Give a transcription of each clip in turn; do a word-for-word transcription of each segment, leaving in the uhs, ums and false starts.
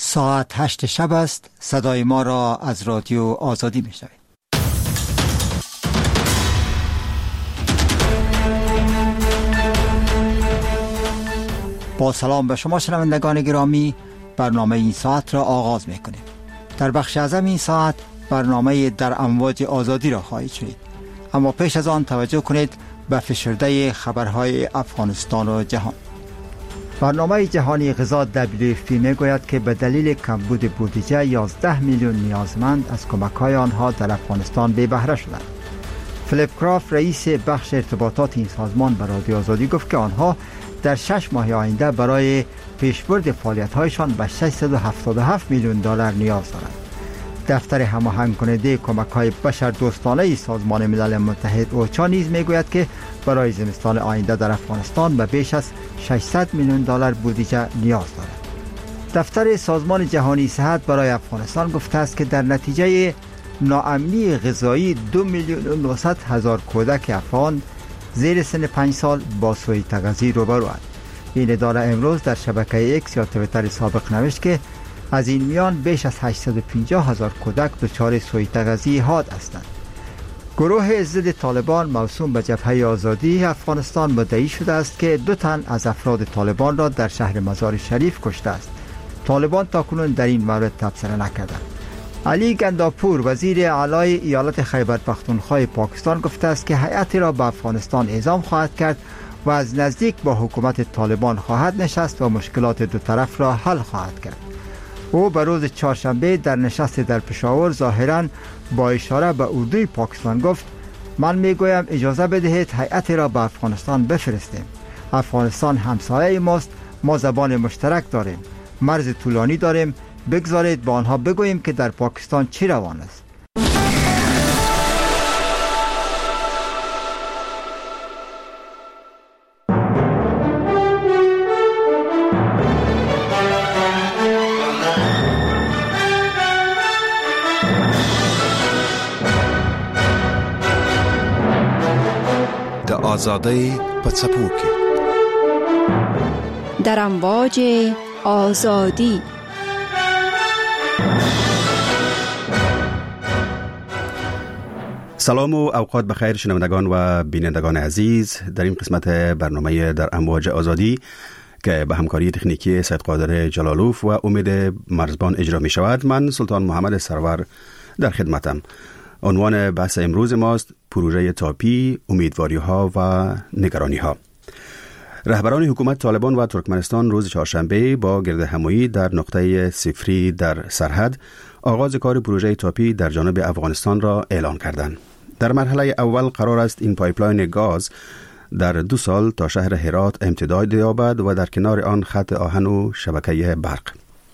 ساعت هشت شب است. صدای ما را از رادیو آزادی میشنوید. با سلام به شما شنوندگان گرامی، برنامه این ساعت را آغاز میکنیم. در بخش اعظم این ساعت برنامه در امواج آزادی را خواهید شنید، اما پیش از آن توجه کنید به فشرده خبرهای افغانستان و جهان. برنامه جهانی غذا دبلیو اف پی میگوید که به دلیل کمبود بودجه یازده میلیون نیازمند از کمک‌های آنها در افغانستان بی بهره شدند. فلیپ کرافت رئیس بخش ارتباطات این سازمان به رادیو آزادی گفت که آنها در شش ماه آینده برای پیشبرد فعالیت‌هایشان به ششصد و هفتاد و هفت میلیون دلار نیاز دارند. دفتر هماهنگ کننده کمک‌های بشردوستانه سازمان ملل متحد اوچا نیز میگوید که برای زمستان آینده در افغانستان به بیش از ششصد میلیون دلار بودجه نیاز دارد. دفتر سازمان جهانی صحت برای افغانستان گفته است که در نتیجه ناامنی غذایی دو میلیون و نهصد هزار کودک افغان زیر سن پنج سال با سوء تغذیه روبروند. این اداره امروز در شبکه اکس یا توییتر سابق نوشت که از این میان بیش از هشتصد و پنجاه هزار کودک دچار سوء تغذیه حاد هستند. گروه ضد طالبان موسوم به جبهه آزادی افغانستان مدعی شده است که دو تن از افراد طالبان را در شهر مزار شریف کشته است. طالبان تاکنون در این مورد تبصره نکردند. علی گنداپور وزیر اعلی ایالت خیبر پختونخوا پاکستان گفته است که هیئتی را به افغانستان اعزام خواهد کرد و از نزدیک با حکومت طالبان خواهد نشست و مشکلات دو طرف را حل خواهد کرد. او به روز چهارشنبه در نشست در پشاور ظاهراً با اشاره به اردوی پاکستان گفت: من میگویم اجازه بدهید هیئتی را به افغانستان بفرستیم. افغانستان همسایه ماست، ما زبان مشترک داریم، مرز طولانی داریم، بگذارید با آنها بگوییم که در پاکستان چی روان است. آزادی پڅپوکي در امواج آزادی. سلام و اوقات بخیر شنوندگان و بینندگان عزیز. در این قسمت برنامه در امواج آزادی که به همکاری تکنیکی سید قادر جلالوف و امید مرزبان اجرا می شود، من سلطان محمد سرور در خدمتم. عنوان بحث امروز ماست پروژه تاپی، امیدواری ها و نگرانی ها. رهبران حکومت طالبان و ترکمنستان روز چهارشنبه با گرد همایی در نقطه صفری در سرحد آغاز کار پروژه تاپی در جانب افغانستان را اعلان کردند. در مرحله اول قرار است این پایپلاین گاز در دو سال تا شهر هرات امتداد یابد و در کنار آن خط آهن و شبکه برق.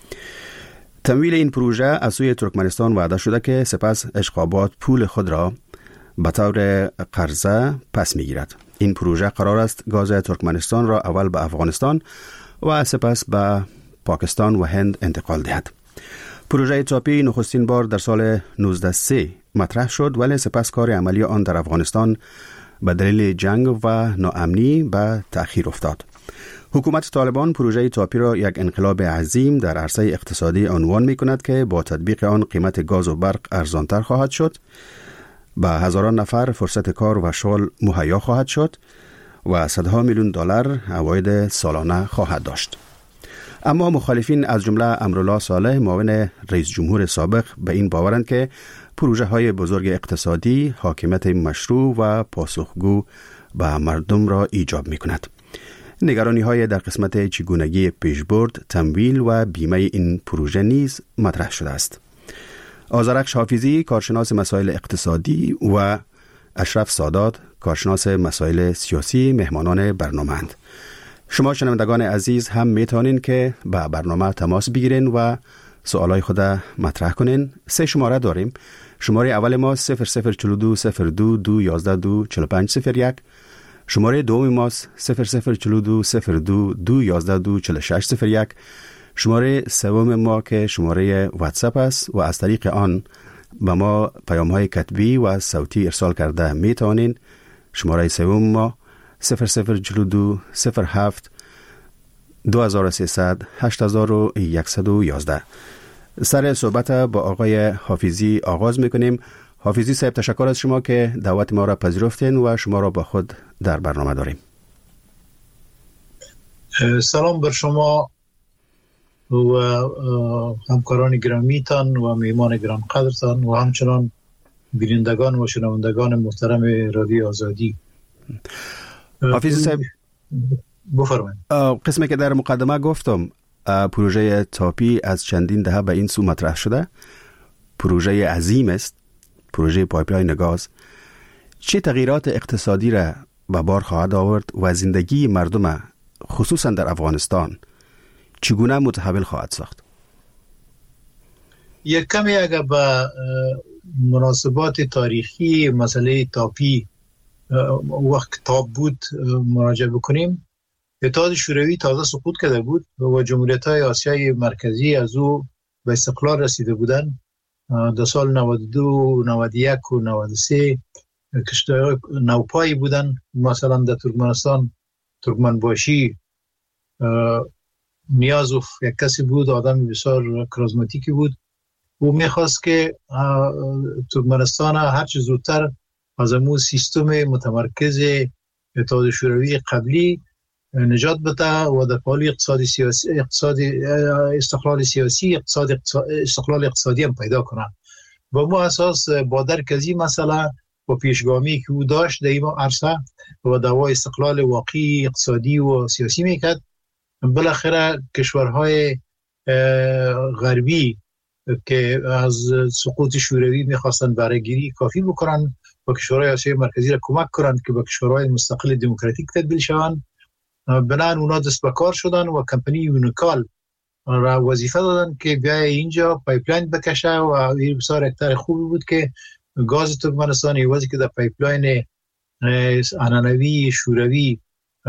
تمویل این پروژه از سوی ترکمنستان وعده شده که سپس اشقابات پول خود را به طور قرضه پس میگیرد. این پروژه قرار است گاز ترکمنستان را اول به افغانستان و سپس به پاکستان و هند انتقال دهد. پروژه تاپی نخستین بار در سال نوزده سی مطرح شد، ولی سپس کار عملی آن در افغانستان به دلیل جنگ و ناامنی به تأخیر افتاد. حکومت طالبان پروژه تاپی را یک انقلاب عظیم در عرصه اقتصادی عنوان می کند که با تطبیق آن قیمت گاز و برق ارزانتر خواهد شد، به هزاران نفر فرصت کار و شغل مهیا خواهد شد و صدها میلیون دلار عواید سالانه خواهد داشت. اما مخالفین از جمله امرالله صالح معاون رئیس جمهور سابق به این باورند که پروژه های بزرگ اقتصادی حاکمیت مشروع و پاسخگو به مردم را ایجاب می کند. نگرانی های در قسمت چگونگی پیشبرد، تمویل و بیمه این پروژه نیز مطرح شده است. آذرخش حافظی کارشناس مسائل اقتصادی و اشرف سادات کارشناس مسائل سیاسی مهمانان برنامه‌اند. شما شنوندگان عزیز هم میتونین که با برنامه تماس بگیرین و سوالای خود مطرح کنین. سه شماره داریم. شماره اول ما صفر صفر چهل و دو صفر دو دو یازده دو چهل و پنج صفر یک. شماره دوم ما صفر صفر چهل و دو صفر دو دو یازده دو چهل و شش صفر یک. شماره سوم ما که شماره واتساپ است و از طریق آن به ما پیام‌های کتبی و صوتی ارسال کرده میتونین. شماره سوم ما صفر صفر چهل و دو صفر هفت دو هزار و سیصد هشت هزار و صد و یازده. سر صحبت با آقای حافظی آغاز میکنیم. حافظی صاحب، تشکر از شما که دعوت ما را پذیرفتین و شما را با خود در برنامه داریم. سلام بر شما و همکاران گرامیتان و میهمان گران قدرتان و همچنان بینندگان و شنوندگان محترم رادیو آزادی. حافظی صاحب بفرمایید. قسمی که در مقدمه گفتم، پروژه تاپی از چندین دهه به این سو مطرح شده. پروژه عظیم است، پروژه پایپلاین گاز. چه تغییرات اقتصادی را به بار خواهد آورد و زندگی مردم خصوصا در افغانستان چگونه متحول خواهد ساخت؟ یک کمی اگر به مناسبات تاریخی مسئله تاپی وقت تاب بود مراجعه بکنیم، اتحاد شوروی تازه سقوط کرده بود و جمهوریت‌های آسیای مرکزی از او به استقلال رسیده بودند. در سال نود و دو، نود و یک و نود و سه کشورهای نوپایی بودن. مثلا در ترکمنستان ترکمنباشی نیازوف یک کسی بود، آدم بسیار کاریزماتیکی بود. او میخواست که ترکمنستان هر چه زودتر از امو سیستم متمرکز اتحاد شوروی قبلی نجات بده و در پالی اقتصادی سیاسی اقتصادی استقلال سیاسی اقتصاد استقلال اقتصادی هم پیدا کنه. و مو اساس با درک از این مسئله و پیشگامی که او داشت در این عرصه و دعوای استقلال واقعی اقتصادی و سیاسی میکرد، بالاخره کشورهای غربی که از سقوط شوروی میخواستن برگیری کافی بکنن و کشورهای آسیای مرکزی را کمک کنند که به کشورهای مستقل دموکراتیک تبدیل شوند. بنان اونا دست به کار شدن و کمپانی یونیکال را وظیفه دادن که بیای اینجا پایپلاین بکشه و این بسیار اکتر خوبی بود که گاز ترکمنستان ایوازی که در پایپلاین عنعنوی شوروی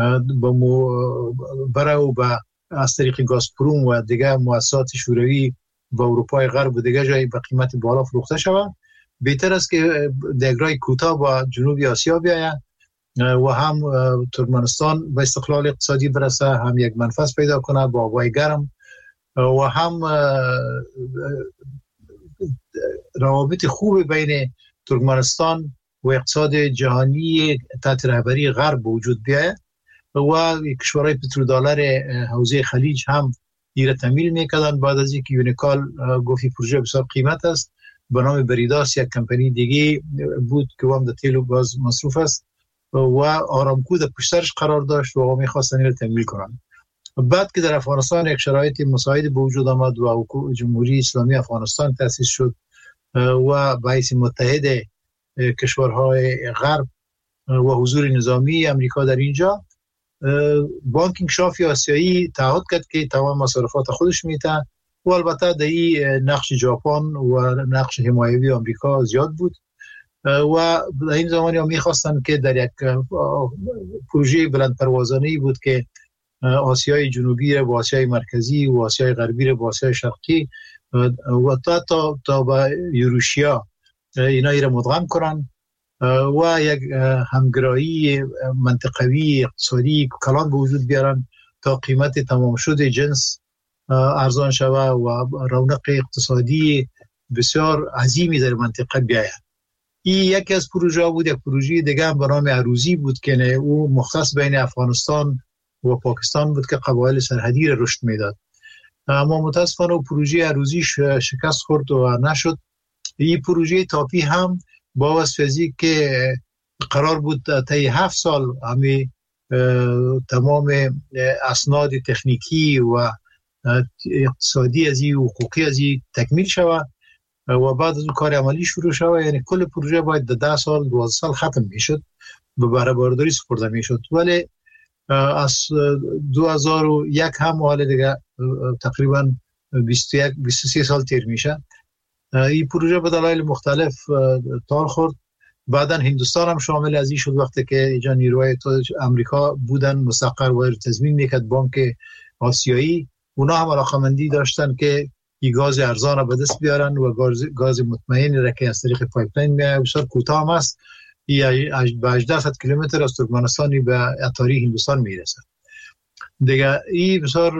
برای و به از طریق گازپروم و دیگه مؤسسات شوروی و اروپای غرب و دیگه جایی به قیمت بالا فروخته شود، بهتر است که دگرای کوتاه با جنوبی آسیا بیاید و هم ترکمنستان به استقلال اقتصادی برسه، هم یک منفعت پیدا کنه با هوای گرم و هم روابط خوب بین ترکمنستان و اقتصاد جهانی تحت رهبری غرب وجود بیاید و کشورهای پترودلار حوزه خلیج هم ایره تمویل میکردن. بعد از اینکه یونیکال گفتی پروژه بسیار قیمت است، به نام بریداس یک کمپانی دیگه بود که هم در تیل و گاز مصروف است و آرامکو در پشترش قرار داشت و میخواستن این رو تمویل کنن. بعد که در افغانستان یک شرایط مساعد به وجود آمد و جمهوری اسلامی افغانستان تأسیس شد و به حیث متحد کشورهای غرب و حضور نظامی امریکا در اینجا، بانک انکشاف آسیایی تعهد کرد که تمام مصارفات خودش میته و البته در این نقش ژاپن و نقش حمایوی آمریکا زیاد بود و در این زمانی هم میخواستن که در یک پروژه بلند پروازانه‌ای بود که آسیای جنوبی را با آسیای مرکزی و آسیای غربی را با آسیای شرقی و تا تا تا با یوروشیا اینا را مدغم کنن و یک همگرایی منطقوی اقتصادی کلان به وجود بیارن تا قیمت تمام شده جنس ارزان شوه و رونق اقتصادی بسیار عظیمی در منطقه بیاید. این یکی از پروژه بود. یک پروژه دیگه هم به نام عروضی بود که او مختص بین افغانستان و پاکستان بود که قبایل سرحدی را رشد میداد، اما متاسفانه پروژه عروضی شکست خورد و نشد. این پروژه تاپی هم با واسطه که قرار بود تا هفت سال همی تمام اسناد تکنیکی و اقتصادی از این حقوقی از این تکمیل شود و بعد از اون کار عملی شروع شود، یعنی کل پروژه باید در ده سال دوازده سال ختم میشد، به بهره‌برداری سپرده میشد. ولی از دو هزار و یک هم حال دیگه تقریبا بیست و یک بیست و سه سال تیر میشه. این پروژه به دلایل مختلف تال خورد. بعدا هندوستان هم شامل از این شد وقتی که اینجا نیروهای امریکا بودن مستقر و تضمین میکرد بانک آسیایی. اونا هم علاقمندی داشتن که این گاز ارزان را به دست بیارن و گاز, گاز مطمئنی را که از طریق پایپلاین میاد بسیار کوتاه هم است، به هجده صد کیلومتر از ترکمنستانی به اتاری هندوستان میرسه. دیگه این بسیار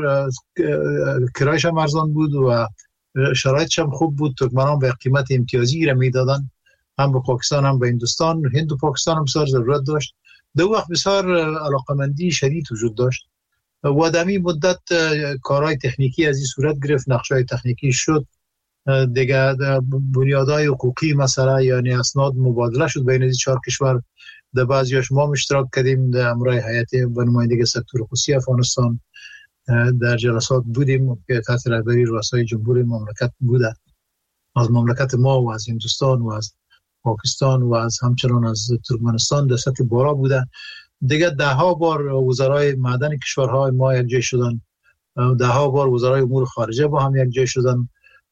کرایش هم ارزان بود و شرایطش هم خوب بود. ترکمنان به قیمت امتیازی را میدادن، هم به پاکستان هم به هندوستان. هند و پاکستان هم بسیار ضرورت داشت. دو وقت بسیار علاقمندی شدید وجود داشت و در این مدت کارهای تکنیکی از این صورت گرفت، نقشه‌های تکنیکی شد دیگه، بنیادهای حقوقی مثلا یعنی اسناد مبادله شد بین این چهار کشور. در بعضیش ما اشتراک کردیم، در امرای هیئت به نمایندگی سکتور خصوصی افغانستان در جلسات بودیم که تحت رهبری رؤسای جمهور مملکت بوده، از مملکت ما و از هندوستان و از پاکستان و از همچنان از ترکمنستان در سطح بالا بوده. دیگه ده ها بار وزرای معدن کشورهای ما یک جای شدن، ده ها بار وزرای امور خارجه با هم یک جای شدن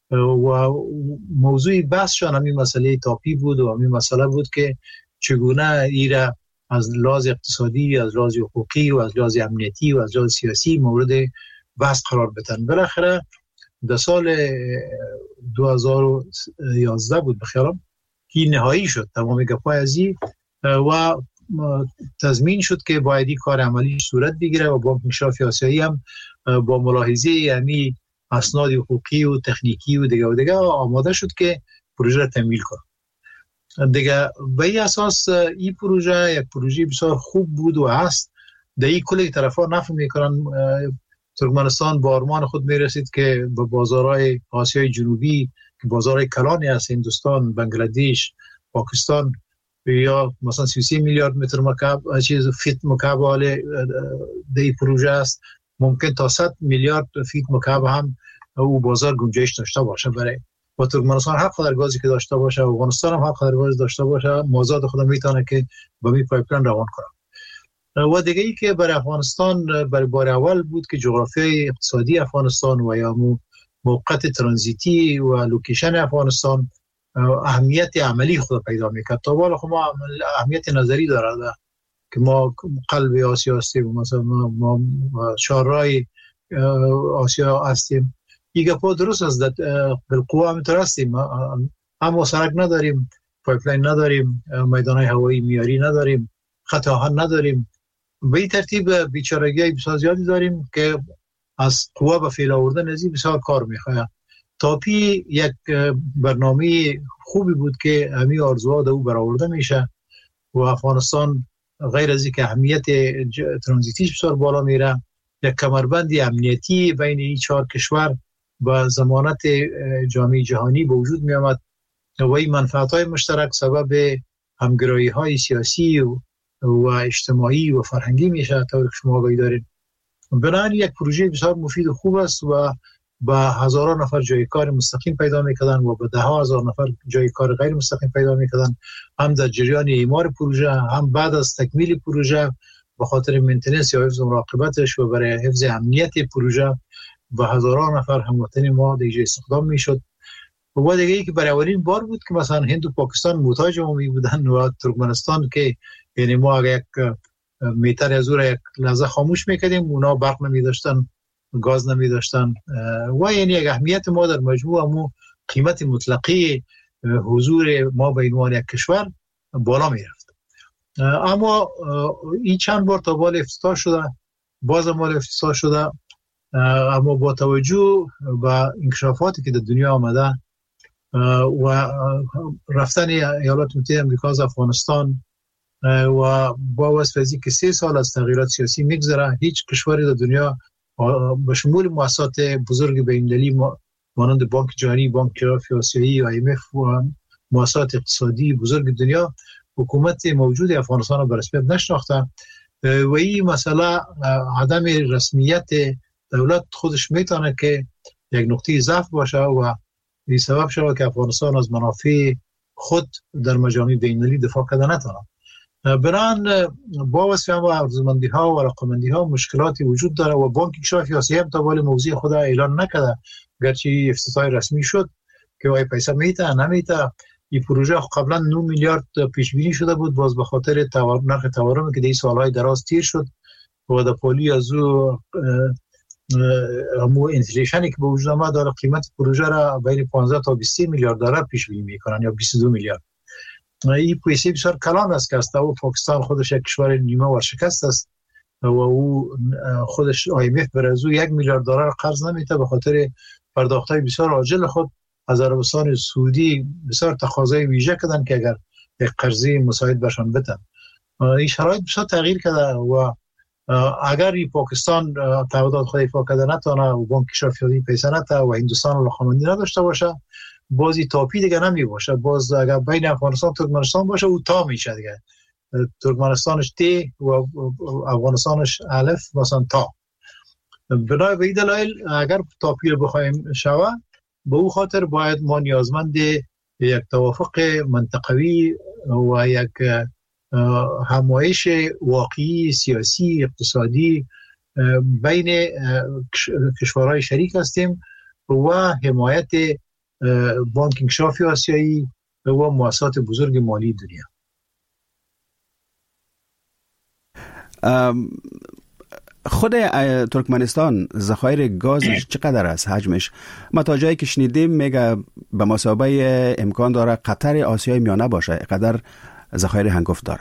و موضوع بحثشان همین مسئله تاپی بود و همین مسئله بود که چگونه ایره از لحاظ اقتصادی، از لحاظ حقوقی و از لحاظ امنیتی و از لحاظ سیاسی مورد بحث قرار بدن. بالاخره در سال دو هزار و یازده بود بخیرم که نهایی شد تمام گپای ازی و تضمین شد که باید کار عملی صورت بگیره و بانک انشراف آسیایی هم با ملاحظه یعنی اسناد حقوقی و تکنیکی و دیگه و دیگه آماده شد که پروژه را تمویل کنه. دیگه به این اساس این پروژه یک پروژه بسیار خوب بود و هست. در این کلی طرفا نفع میکنن. ترکمنستان با آرمان خود میرسید که به بازارهای آسیای جنوبی که بازارهای کلانی هست، هندوستان، بنگلادش، پاکستان، یا مثلا سی و سه میلیارد متر مکعب چیز فیت مکعب حال در این پروژه است، ممکن تا صد میلیارد فیت مکعب هم او بازار گنجایش داشته باشه برای و ترکمنستان حق در گازی که داشته باشه و افغانستان هم حق در گاز داشته باشه، مازاد خود میتونه که با می پایپلاین روان کنه. و دیگه ای که برای افغانستان برای بار اول بود که جغرافیای اقتصادی افغانستان و یا موقعیت ترانزیتی و لوکیشن افغانستان اهمیت عملی خود پیدا میکرد. تا بالا خب ما اهمیت نظری داره که ما قلب آسیا هستیم، مثلا ما شارای آسیا هستیم. ایگه پا درست است، بالقوه همینطور هستیم، اما سرک نداریم، پایپلاین نداریم، میدانهای هوایی میاری نداریم، خط آهن نداریم. به این ترتیب بیچارگی بسیار زیادی داریم که از قوه به فعل آوردن ازی بسیار کار میخواه. تاپی یک برنامه خوبی بود که همین آرزوها در او برآورده میشه و افغانستان غیر از اینکه اهمیت ترانزیتیش بسیار بالا میره، یک کمربندی امنیتی بین این چهار کشور با ضمانت جامعه جهانی به وجود می آمد و این منفعت‌های مشترک سبب همگرایی‌های سیاسی و, و اجتماعی و فرهنگی میشه. طور که شما آگاهی دارید، بنابراین یک پروژه بسیار مفید و خوب است و با هزاران نفر جای کار مستقیم پیدا می‌کردن و با ده ها هزار نفر جای کار غیر مستقیم پیدا می‌کردن، هم در جریان اعمار پروژه هم بعد از تکمیل پروژه به خاطر مینتیننس یا حفظ مراقبتش و برای حفظ امنیت پروژه و هزاران نفر هموطن ما دیگه استخدام میشد. و دیگه ای که برای اولین بار بود که مثلا هند و پاکستان محتاج ما می بودن و ترکمنستان که یعنی ما اگه یک میتر از اون یک لحظه خاموش میکردیم اونا برق نمی داشتن، گاز نمی داشتن و یعنی یک اهمیت ما در مجموع مو قیمت مطلقی حضور ما به عنوان یک کشور بالا می رفت. اما این چند بار تا بال افتتاح شده، باز مال افتتاح شده، اما با توجه به انکشافاتی که در دنیا آمده و رفتن ایالات متحده آمریکا از افغانستان و با واسطه که سه سال از تغییرات سیاسی میگذره، هیچ کشوری در دنیا به شمول مؤسسات بزرگ بین‌المللی مانند بانک جهانی، بانک انشراف آسیایی، آی ام اف و مؤسسات اقتصادی بزرگ دنیا حکومت موجود افغانستان را به رسمیت نشناخته و این مسئله عدم رسمیت دولت خودش میتونه که یک نقطه ضعف باشه و این سبب شده که افغانستان از منافع خود در مجامع بین‌المللی دفاع کرده نتونه. بران با وصف هم و ارزمندی ها و رقمندی ها مشکلاتی وجود داره و بانک انشراف آسیایی هم تا بالا موضوع خود اعلان نکرده، گرچه افتتاح رسمی شد که وای پیسه میته نمیته. این پروژه قبلا نه میلیارد پیش بینی شده بود، باز به خاطر تورم نرخ تورم که در این سالهای دراز تیر شد و در پالی از او همو انفلیشنی که به وجود آمد داره قیمت پروژه را بین پانزده تا بیست میلیارد دلار پیش بینی میکنن یا بیست و دو میلیارد. این پیسه بسیار کلان است که است و پاکستان خودش یک کشور نیمه ورشکست است و او خودش آی ام اف بر از او یک میلیارد دلار قرض نمیده به خاطر پرداخت‌های بسیار عاجل خود. از عربستان سعودی بسیار تقاضای ویژه کردن که اگر یک قرضی مساعد برشان بدن. این شرایط بسیار تغییر کرده و اگر ای پاکستان تعهدات خود ایفا کرده نتونه و بانک کشافیاتی پیسه نته و هندوستان لخامندی نداشته باشه، بازی تاپی دیگه نمی باشه. باز اگر بین افغانستان و ترکمنستان باشه او تا میشه دیگه، ترکمنستانش تی و افغانستانش الف مثلا تا. بنای به این دلایل اگر تاپی رو بخوایم شوه به او خاطر باید ما نیازمند یک توافق منطقوی و یک همایش واقعی سیاسی اقتصادی بین کشورهای شریک هستیم و حمایت بانک انکشافی آسیایی و مؤسسات بزرگ مالی دنیا. خود ترکمنستان ذخایر گازش چقدر است حجمش؟ ما تا جایی که شنیدیم میگه به مثابه امکان داره قطر آسیای میانه باشه، قدر ذخایر هنگفت داره.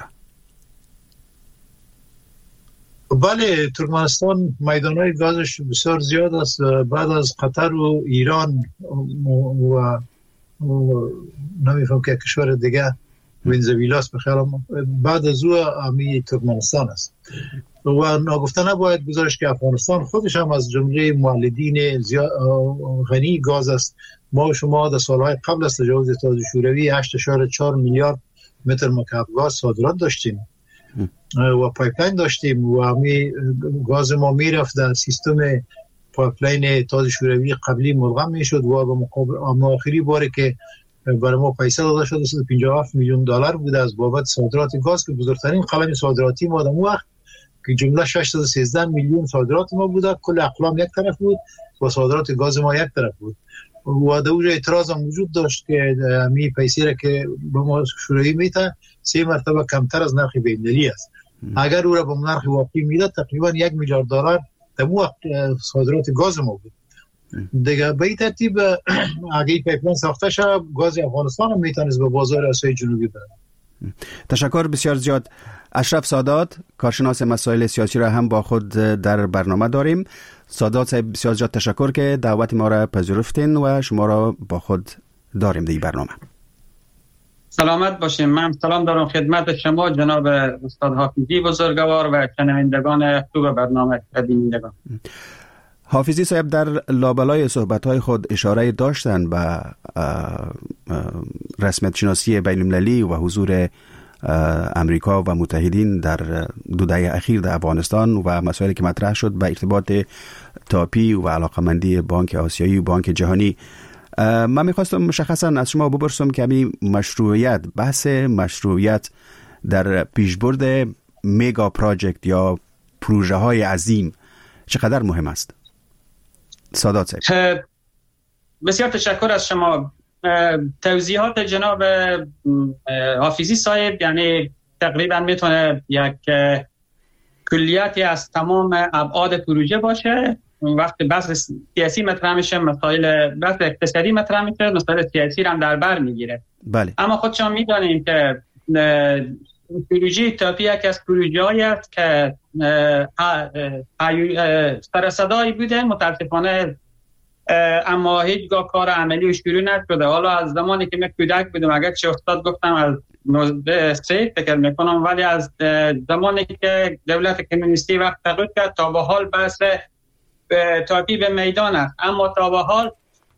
بله، ترکمنستان میدانهای گازش بسیار زیاد است. بعد از قطر و ایران و نمیفهم که کشور دیگه ونزویلاست بخیرم، بعد از او امی ترکمنستان است و ناگفته نباید گذاشت که افغانستان خودش هم از جمله مولدین غنی گاز است. ما و شما در سالهای قبل از تجاوز اتحاد شوروی هشت اشاره چهار میلیارد متر مکعب گاز صادرات داشتیم و پایپلاین داشتیم و همی گاز ما میرفت در سیستم پایپلاین اتحاد شوروی قبلی ملغم میشد و به مقابل آخری باره که برای ما پیسه داده شد صد و پنجاه و هفت میلیون دلار بوده از بابت صادرات گاز که بزرگترین قلم صادراتی ما در اون وقت که جمله ششصد و سیزده میلیون صادرات ما بوده، کل اقلام یک طرف بود و صادرات گاز ما یک طرف بود و در اونجا اعتراض هم وجود داشت که می پیسه را که به ما شوروی میته سه مرتبه کمتر از نرخ بین‌المللی است. اگر او را به نرخ واقعی میداد تقریبا یک میلیارد دلار در اون صادرات گاز ما بود دیگه. به این ترتیب اگه پیپلاین ساخته شد گاز افغانستان هم میتونست به بازار آسیای جنوبی بره. تشکر بسیار زیاد. اشرف سادات، کارشناس مسائل سیاسی را هم با خود در برنامه داریم. سادات صاحب بسیار زیاد تشکر که دعوت ما را پذیرفتین و شما را با خود داریم در این برنامه. سلامت باشیم. من سلام دارم خدمت شما جناب استاد حافظی بزرگوار و شنوندگان خوب برنامه و بینندگان. حافظی صاحب در لابلای صحبت‌های خود اشاره داشتن به رسمیت شناسی بین المللی و حضور امریکا و متحدین در دو دهه اخیر در افغانستان و مسائلی که مطرح شد به ارتباط تاپی و علاقمندی بانک آسیایی و بانک جهانی. من میخواستم مشخصا از شما بپرسم که همین مشروعیت، بحث مشروعیت در پیشبرد میگا پراجکت یا پروژه های عظیم چقدر مهم است؟ سادات صاحب. بسیار تشکر از شما. توضیحات جناب حافظی صاحب یعنی تقریبا میتونه یک کلیتی از تمام ابعاد پروژه باشه. وقتی بحث سیاسی مطرح میشه، مسائل بحث اقتصادی مطرح میشه، مسائل سیاسی هم در بر میگیره. بله. اما خودشان میدانیم که پروژه تاپی یکی از پروژه‌هایی است که سر صدایی بوده، متاسفانه اما هیچگاه کار عملی و شروع نشده. حالا از زمانی که من کودک بودم، اگر چه استاد گفتم از نوزده سه فکر میکنم، ولی از زمانی که دولت کمونیستی وقت تغییر کرد تا به حال بحث تاپی به میدان است، اما تا به حال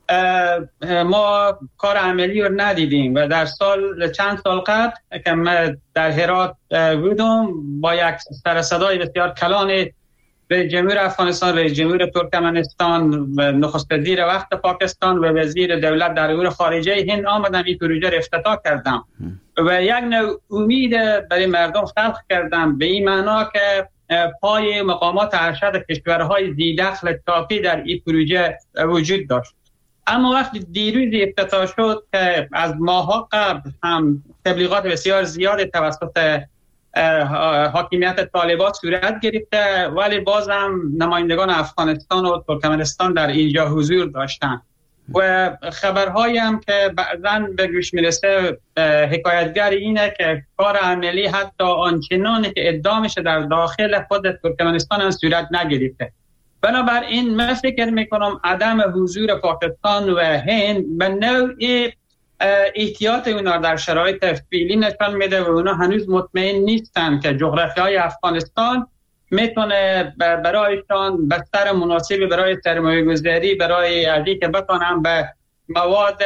ما کار عملی رو ندیدیم و در سال چند سال قبل که من در هرات بودم با یک سر صدای بسیار کلان رئیس جمهور افغانستان، رئیس جمهور ترکمنستان و نخست وزیر وقت پاکستان و وزیر دولت در امور خارجه هند آمدم این پروژه را افتتاح کردم و یک نوع امید برای مردم خلق کردم به این معنا که پای مقامات ارشد کشورهای ذی‌دخل تاپی در این پروژه وجود داشت. اما وقتی دیروز افتتاح شد که از ماه‌ها قبل هم تبلیغات بسیار زیاد توسط حاکمیت طالبان صورت گرفته، ولی بازم نمایندگان افغانستان و ترکمنستان در اینجا حضور داشتند و خبرهایی هم که بعضاً به گوش میرسه حکایتگر اینه که کار عملی حتی آنچنانی که ادعا میشه در داخل خود ترکمنستان هم صورت نگرفته. بنابراین من فکر میکنم عدم حضور پاکستان و هند به نوعی احتیاط اونا در شرایط فعلی نشان میده و اونا هنوز مطمئن نیستن که جغرافیای افغانستان میتونه برایشان بستر مناسبی برای سرمایه گذاری، برای ازی که بتونن به مواد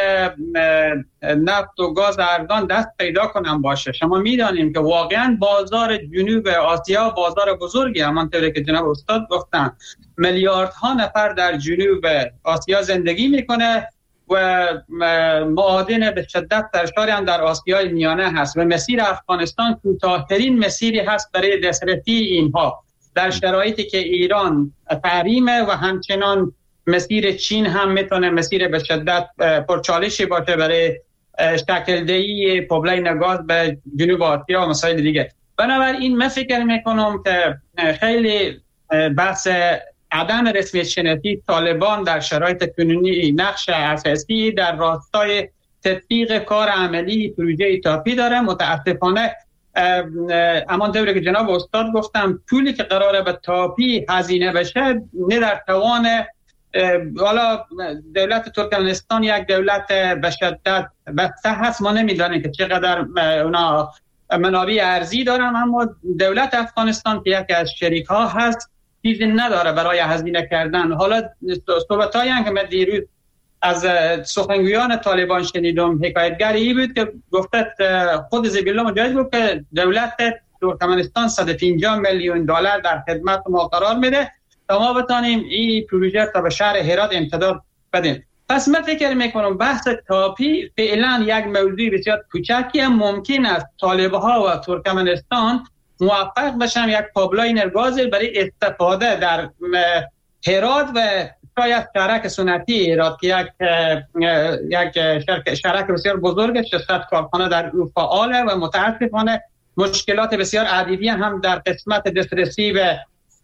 نفت و گاز ارزان دست پیدا کنن باشه. شما میدانیم که واقعا بازار جنوب آسیا بازار بزرگی، همانطوری که جناب استاد گفتن میلیاردها نفر در جنوب آسیا زندگی میکنه و معادن به شدت سرشاری هم در آسیای میانه هست و مسیر افغانستان کوتاه‌ترین مسیری هست برای دسترسی اینها در شرایطی که ایران تحریمه و همچنان مسیر چین هم میتونه مسیر به شدت پرچالشی باشه برای شکل دهی پیپلاین گاز به جنوب آسیا و مسائل دیگه. بنابراین من فکر میکنم که خیلی بحث عدم رسمیت شناسی طالبان در شرایط کنونی نقش اساسی در راستای تطبیق کار عملی پروژه تاپی داره. متاسفانه اما دوره که جناب استاد گفتم پولی که قراره به تاپی هزینه بشه نه در توان والا دولت ترکمنستان یک دولت به شدت بسته هست. ما نمیدانیم که چقدر اونا منابع ارزی دارن، اما دولت افغانستان که یکی از شریک ها هست چیزی نداره برای هزینه کردن. حالا صحبتایی هم که من دیروز از سخنگویان طالبان شنیدم حکایتگری بود که گفته خود زبیلا مجاهد بود که دولت ترکمنستان صد و پنجاه میلیون دلار در خدمت ما قرار میده تا ما بتانیم این پروژه تا به شهر هرات امتداد بدیم. پس من فکر میکنم بحث تاپی فعلا یک موضوع بسیار کوچکی هم ممکن است طالبها و ترکمنستان موفق بشن یک پایپلاین گاز برای استفاده در هرات و شاید شرک سنتی هرات که یک یک شرک شرک بسیار بزرگ شصت کارخانه در او فعاله و متاسفانه مشکلات بسیار عدیدی هم در قسمت دسترسی به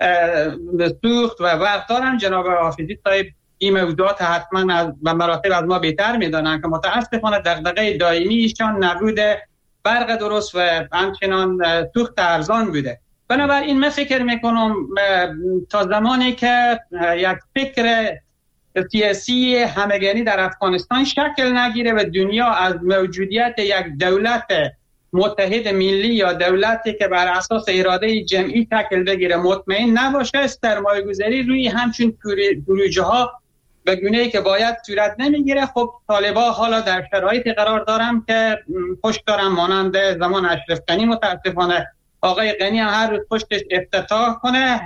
سوخت و وقت دارن. جناب حافظی صاحب این موضوعات حتما از به مراتب از ما بهتر میدانن که متاسفانه دغدغه دائمی ایشان نبود برق درست و همچنان سوخت ارزان بوده. بنابراین من فکر میکنم تا زمانی که یک فکر سیاسی همگانی در افغانستان شکل نگیره و دنیا از موجودیت یک دولت متحد ملی یا دولتی که بر اساس اراده جمعی شکل بگیره مطمئن نباشه، سرمایه گذاری روی همچین پروژه ها به گونه‌ای که باید صورت نمیگیره. خب طالبان حالا در شرایطی قرار دارن که پشت دارن، مانند زمان اشرف غنی. متاسفانه آقای غنی هم هر روز پشتش افتتاح کنه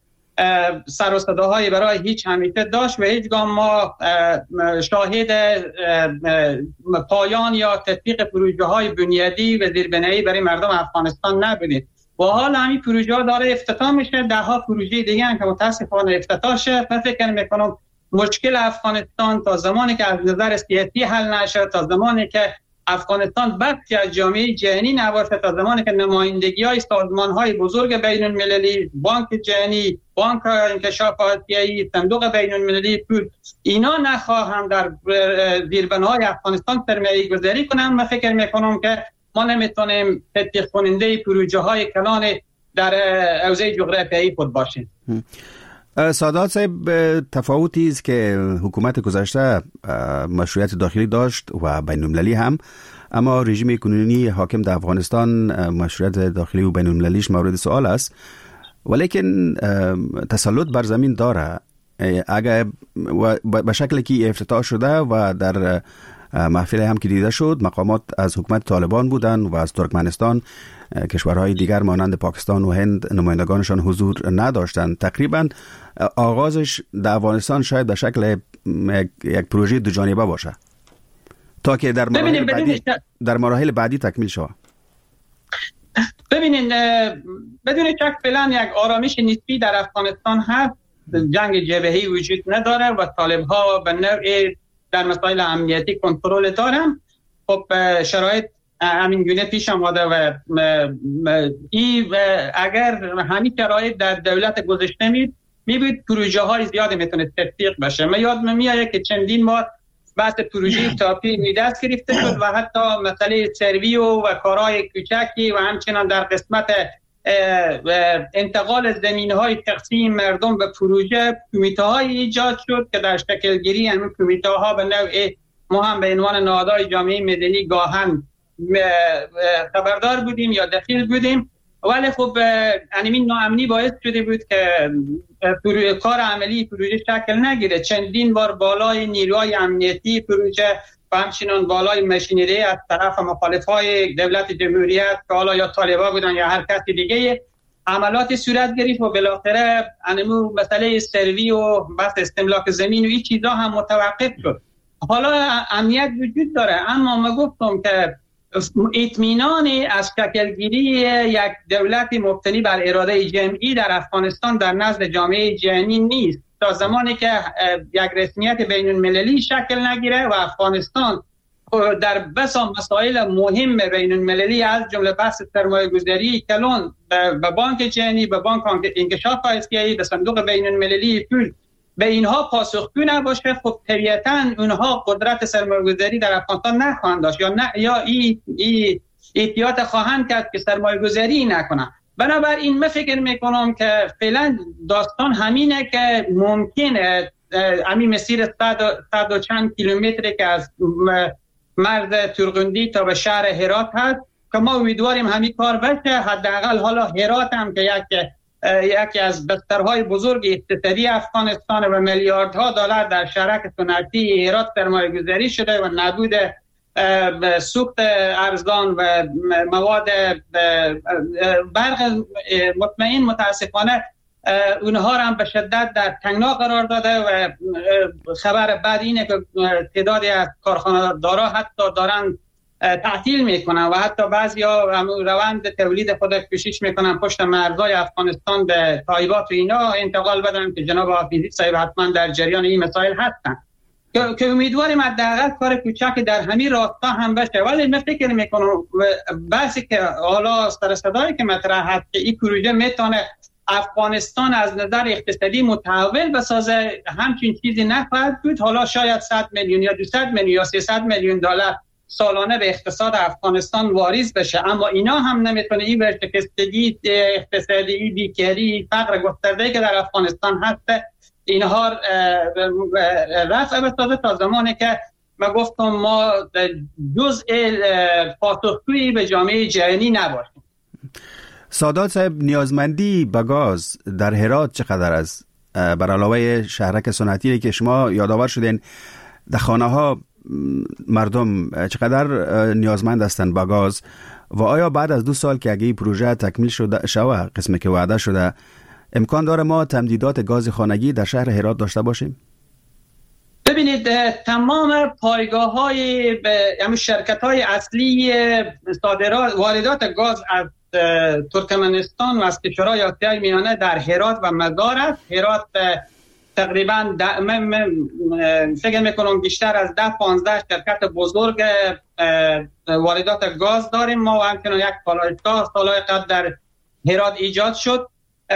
سر و صداهایی برای هیچ همیشه داشت و هیچ گام ما شاهد پایان یا تطبیق پروژه های بنیادی و زیربنایی برای مردم افغانستان نبودیم و حالا همین پروژه ها داره افتتاح میشه. ده ها پروژه دیگه هم که متاسفانه افتتاح شد. من فکر میکنم مشکل افغانستان تا زمانی که از نظر سیاسی حل نشه، تا زمانی که افغانستان بخشی از جامعه جهانی نباشه، تا زمانی که نمایندگی‌های سازمان‌های بزرگ بین‌المللی، بانک جهانی، بانک انکشاف آسیایی، صندوق بین‌المللی پول اینا نخواهند در زیربناهای افغانستان سرمایه گذاری کنند، من فکر میکنم که ما نمیتونیم تطبیق کننده پروژه‌های کلان در حوزه جغرافیایی خود باشیم. سادات صاحب، تفاوتی است که حکومت گذشته مشروعیت داخلی داشت و بین‌المللی هم، اما رژیم کنونی حاکم در افغانستان مشروعیت داخلی و بین‌المللیش مورد سوال است، ولیکن تسلط بر زمین داره. اگر به شکلی که افتتاح شده و در محفل هم که دیده شد مقامات از حکومت طالبان بودن و از ترکمنستان کشورهای دیگر مانند پاکستان و هند نمایندگانشان حضور نداشتند. تقریبا آغازش در افغانستان شاید به شکل یک, یک پروژه دو جانبه باشه تا که در مراحل بعدی در مراحل بعدی تکمیل شود. ببینید بدون شک فعلا یک آرامش نسبی در افغانستان هست، جنگ جبهه‌ای وجود نداره و طالب‌ها به نوعی در مسائل امنیتی کنترل دارن. خب شرایط همین گونه پیش آمده و این اگر همین شرایط در دولت گذشته می می بود پروژه های زیادی میتونه تطبیق بشه. من یادم میاد که چندین بار بحث پروژه تاپی می دست گرفته شد و حتی مسئله سروی و, و کارهای کوچکی و همچنان در قسمت انتقال زمین‌های شخصی مردم به پروژه کمیته‌های ایجاد شد که در شکل گیری همین کمیته‌ها به نوع ما هم به عنوان نهادهای جامعه مدنی گاهن خبردار بودیم یا دخیل بودیم، ولی خب همین ناامنی باعث شده بود که کار عملی پروژه شکل نگیره. چندین بار بالای نیروهای امنیتی پروژه و همچنان بالای ماشینری از طرف مخالفای دولت جمهوریت که حالا یا طالبان بودن یا هر کسی دیگه عملاتی صورت گرفت و بالاخره انمو مسئله سروی و بحث استملاک زمین و این چیزا هم متوقف شد. حالا امنیت وجود داره، اما ما گفتم که اطمینان از شکلگیری یک دولت مبتنی بر اراده جمعی در افغانستان در نزد جامعه جهانی نیست تا زمانی که یک رسمیت بین المللی شکل نگیره و افغانستان در بسا مسائل مهم بین المللی از جمله بحث سرمایه گذاری کلان به بانک جهانی، به بانک انکشاف آسیایی، به صندوق بین المللی پول به اینها پاسخگو نباشه، خب طبیعتاً اونها قدرت سرمایه‌گذاری در افغانستان نخواهند داشت یا نه یا ای ای احتیاط خواهند کرد که سرمایه‌گذاری نکنن. بنابراین من فکر میکنم که فعلا داستان همینه که ممکنه همین مسیر صد و چند کیلومتری که از مرز تورغندی تا به شهر هرات هست که ما امیدواریم همین کار بشه. حداقل حالا هرات هم که یک یکی از بسترهای بزرگ اقتصادی افغانستان و میلیاردها دلار در شرک صنعتی هرات سرمایه‌گذاری شده و نبود سوخت ارزان و مواد برق مطمئن متاسفانه اونها هم به شدت در تنگنا قرار داده و خبر بعد اینه که تعدادی از کارخانه‌دارا حتی دارن تعطیل میکنن و حتی بعضیا روند تولید خود کوشش میکنن پشت مرزهای افغانستان به تایبات و اینا انتقال بدن که جناب حافظی صاحب حتما در جریان این مسائل هستن که امیدواریم حداقل کار کوچک در همین راستا هم بشه. ولی من فکر میکنم بحثی که حالا سر صدایی که مطرح هست که این پروژه میتونه افغانستان از نظر اقتصادی متحول بسازه، همچین چیزی نخواهد بود. حالا شاید صد میلیون یا دویست میلیون یا سیصد میلیون دلار سالانه به اقتصاد افغانستان واریز بشه، اما اینا هم نمیتونه این ورشکستگی اقتصادی، بیکاری، فقر گسترده‌ای که در افغانستان هست اینها رفع بسازه تا زمانی که ما گفتم ما جزء پاسخگویی به جامعه جهانی نباشیم. سادات صاحب، نیازمندی به گاز در هرات چقدر است؟ بر علاوه شهرک صنعتی که شما یادآور شدین، در خانه ها مردم چقدر نیازمند هستند به گاز و آیا بعد از دو سال که اگه این پروژه تکمیل شده شوه قسمی که وعده شده امکان داره ما تمدیدات گاز خانگی در شهر هرات داشته باشیم؟ ببینید تمام پایگاه های یعنی شرکت های اصلی صادرات واردات گاز از ترکمنستان و از کشورهای آسیای میانه در هرات و مزار است. هرات تقریبا فکر میکنم بیشتر از ده پانزده شرکت بزرگ واردات گاز داریم. ما و همچنان یک پالایشگاه سالهای قبل در هرات ایجاد شد.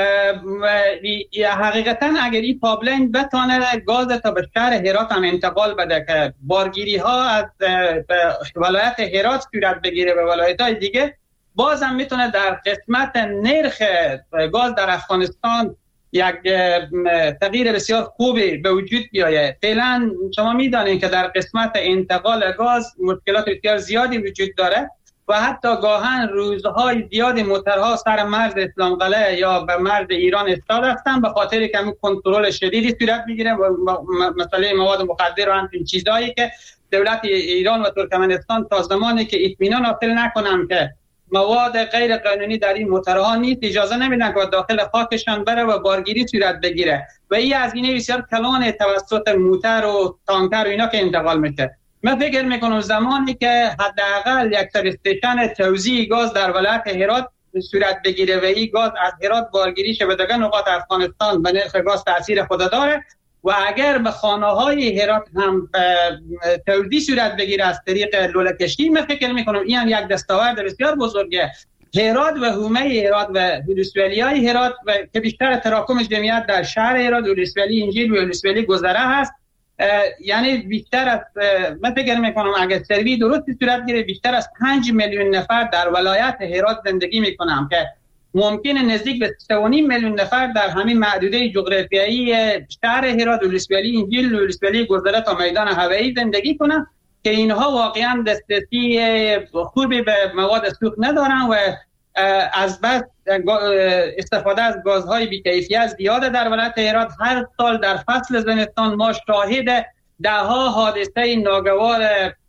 حقیقتا اگر این پایپلاین بتونه گاز تا به شهر هرات هم انتقال بده که بارگیری ها از ولایت هرات صورت بگیره به ولایت های دیگه، باز هم میتونه در قسمت نرخ گاز در افغانستان یک تغییر بسیار خوبی به وجود بیاید. فعلا شما میدانید که در قسمت انتقال گاز مشکلات بسیار زیادی وجود داره و حتی گاهن روزهای زیادی موترها سر مرز اسلام قلعه یا به مرز ایران ایستاده هستند به خاطر که همین کنترل شدیدی صورت میگیره و مسئله مواد مخدر و همین چیزایی که دولت ایران و ترکمنستان تا زمانی که اطمینان حاصل نکنن که مواد غیر قانونی در این موترها نیست اجازه نمیدن که داخل خاکشان بره و بارگیری صورت بگیره و این هزینه بسیار کلان توسط موتر و تانکر و اینا که انتقال میشه. من فکر میکنم زمانی که حداقل یک سر استیشن توزیع گاز در ولایت هرات صورت بگیره و این گاز از هرات بارگیری شه به دیگر نقاط افغانستان به نرخ گاز تاثیر خود داره و اگر به خانه‌های هرات هم توزیع صورت بگیره از طریق لوله کشتی، من فکر میکنم این هم یک دستاورد بسیار بزرگه. هرات و حومه هرات و ولسوالیای هرات و که بیشتر تراکم جمعیت در شهر هرات، ولسوالی انجیل و ولسوالی گذره هست، یعنی بیشتر از من فکر میکنم اگر سروی درستی صورت گیره بیشتر از پنج میلیون نفر در ولایت هرات زندگی میکنم که ممکنه نزدیک به سه و نیم میلیون نفر در همین محدوده جغرافیایی شهر هرات، ولسوالی انجیل، ولسوالی گذره تا میدان هوایی زندگی کنن که اینها واقعا دسترسی خوبی به مواد سوخت ندارن و از بس استفاده از گازهای بی‌کیفیت زیاده در ولایت هرات. هر سال در فصل زمستان ما شاهد دهها حادثه ناگوار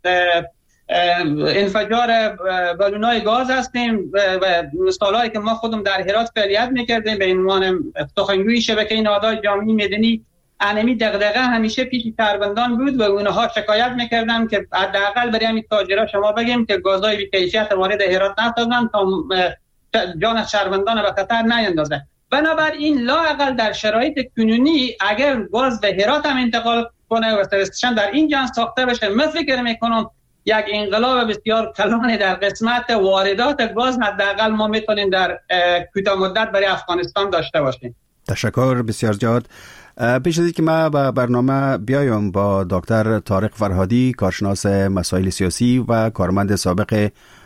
انفجار بالونای گاز هستیم و سالهایی که ما خودم در هرات فعالیت میکردیم به عنوان سخنگوی شبکه نهادهای جامعه مدنی، انمی دغدغه همیشه پیش شهروندان بود و اونها شکایت میکردن که حداقل برای همین تاجرها شما بگیم که گازهای بی‌کیفیت وارد هرات نسازن تا جان شهروندان به خطر نیندازه. بنابراین لااقل در شرایط کنونی اگر گاز به هرات هم انتقال کنه و سرستشن در این جان ساخته بشه، من فکر میکنم یک انقلاب بسیار کلان در قسمت واردات گاز حداقل ما میتونیم در کوتاه مدت برای افغانستان داشته باشیم. تشکر بسیار زیاد. پیش از اینکه ما به برنامه بیایم با دکتر طارق فرهادی، کارشناس مسائل سیاسی و کارمند سابق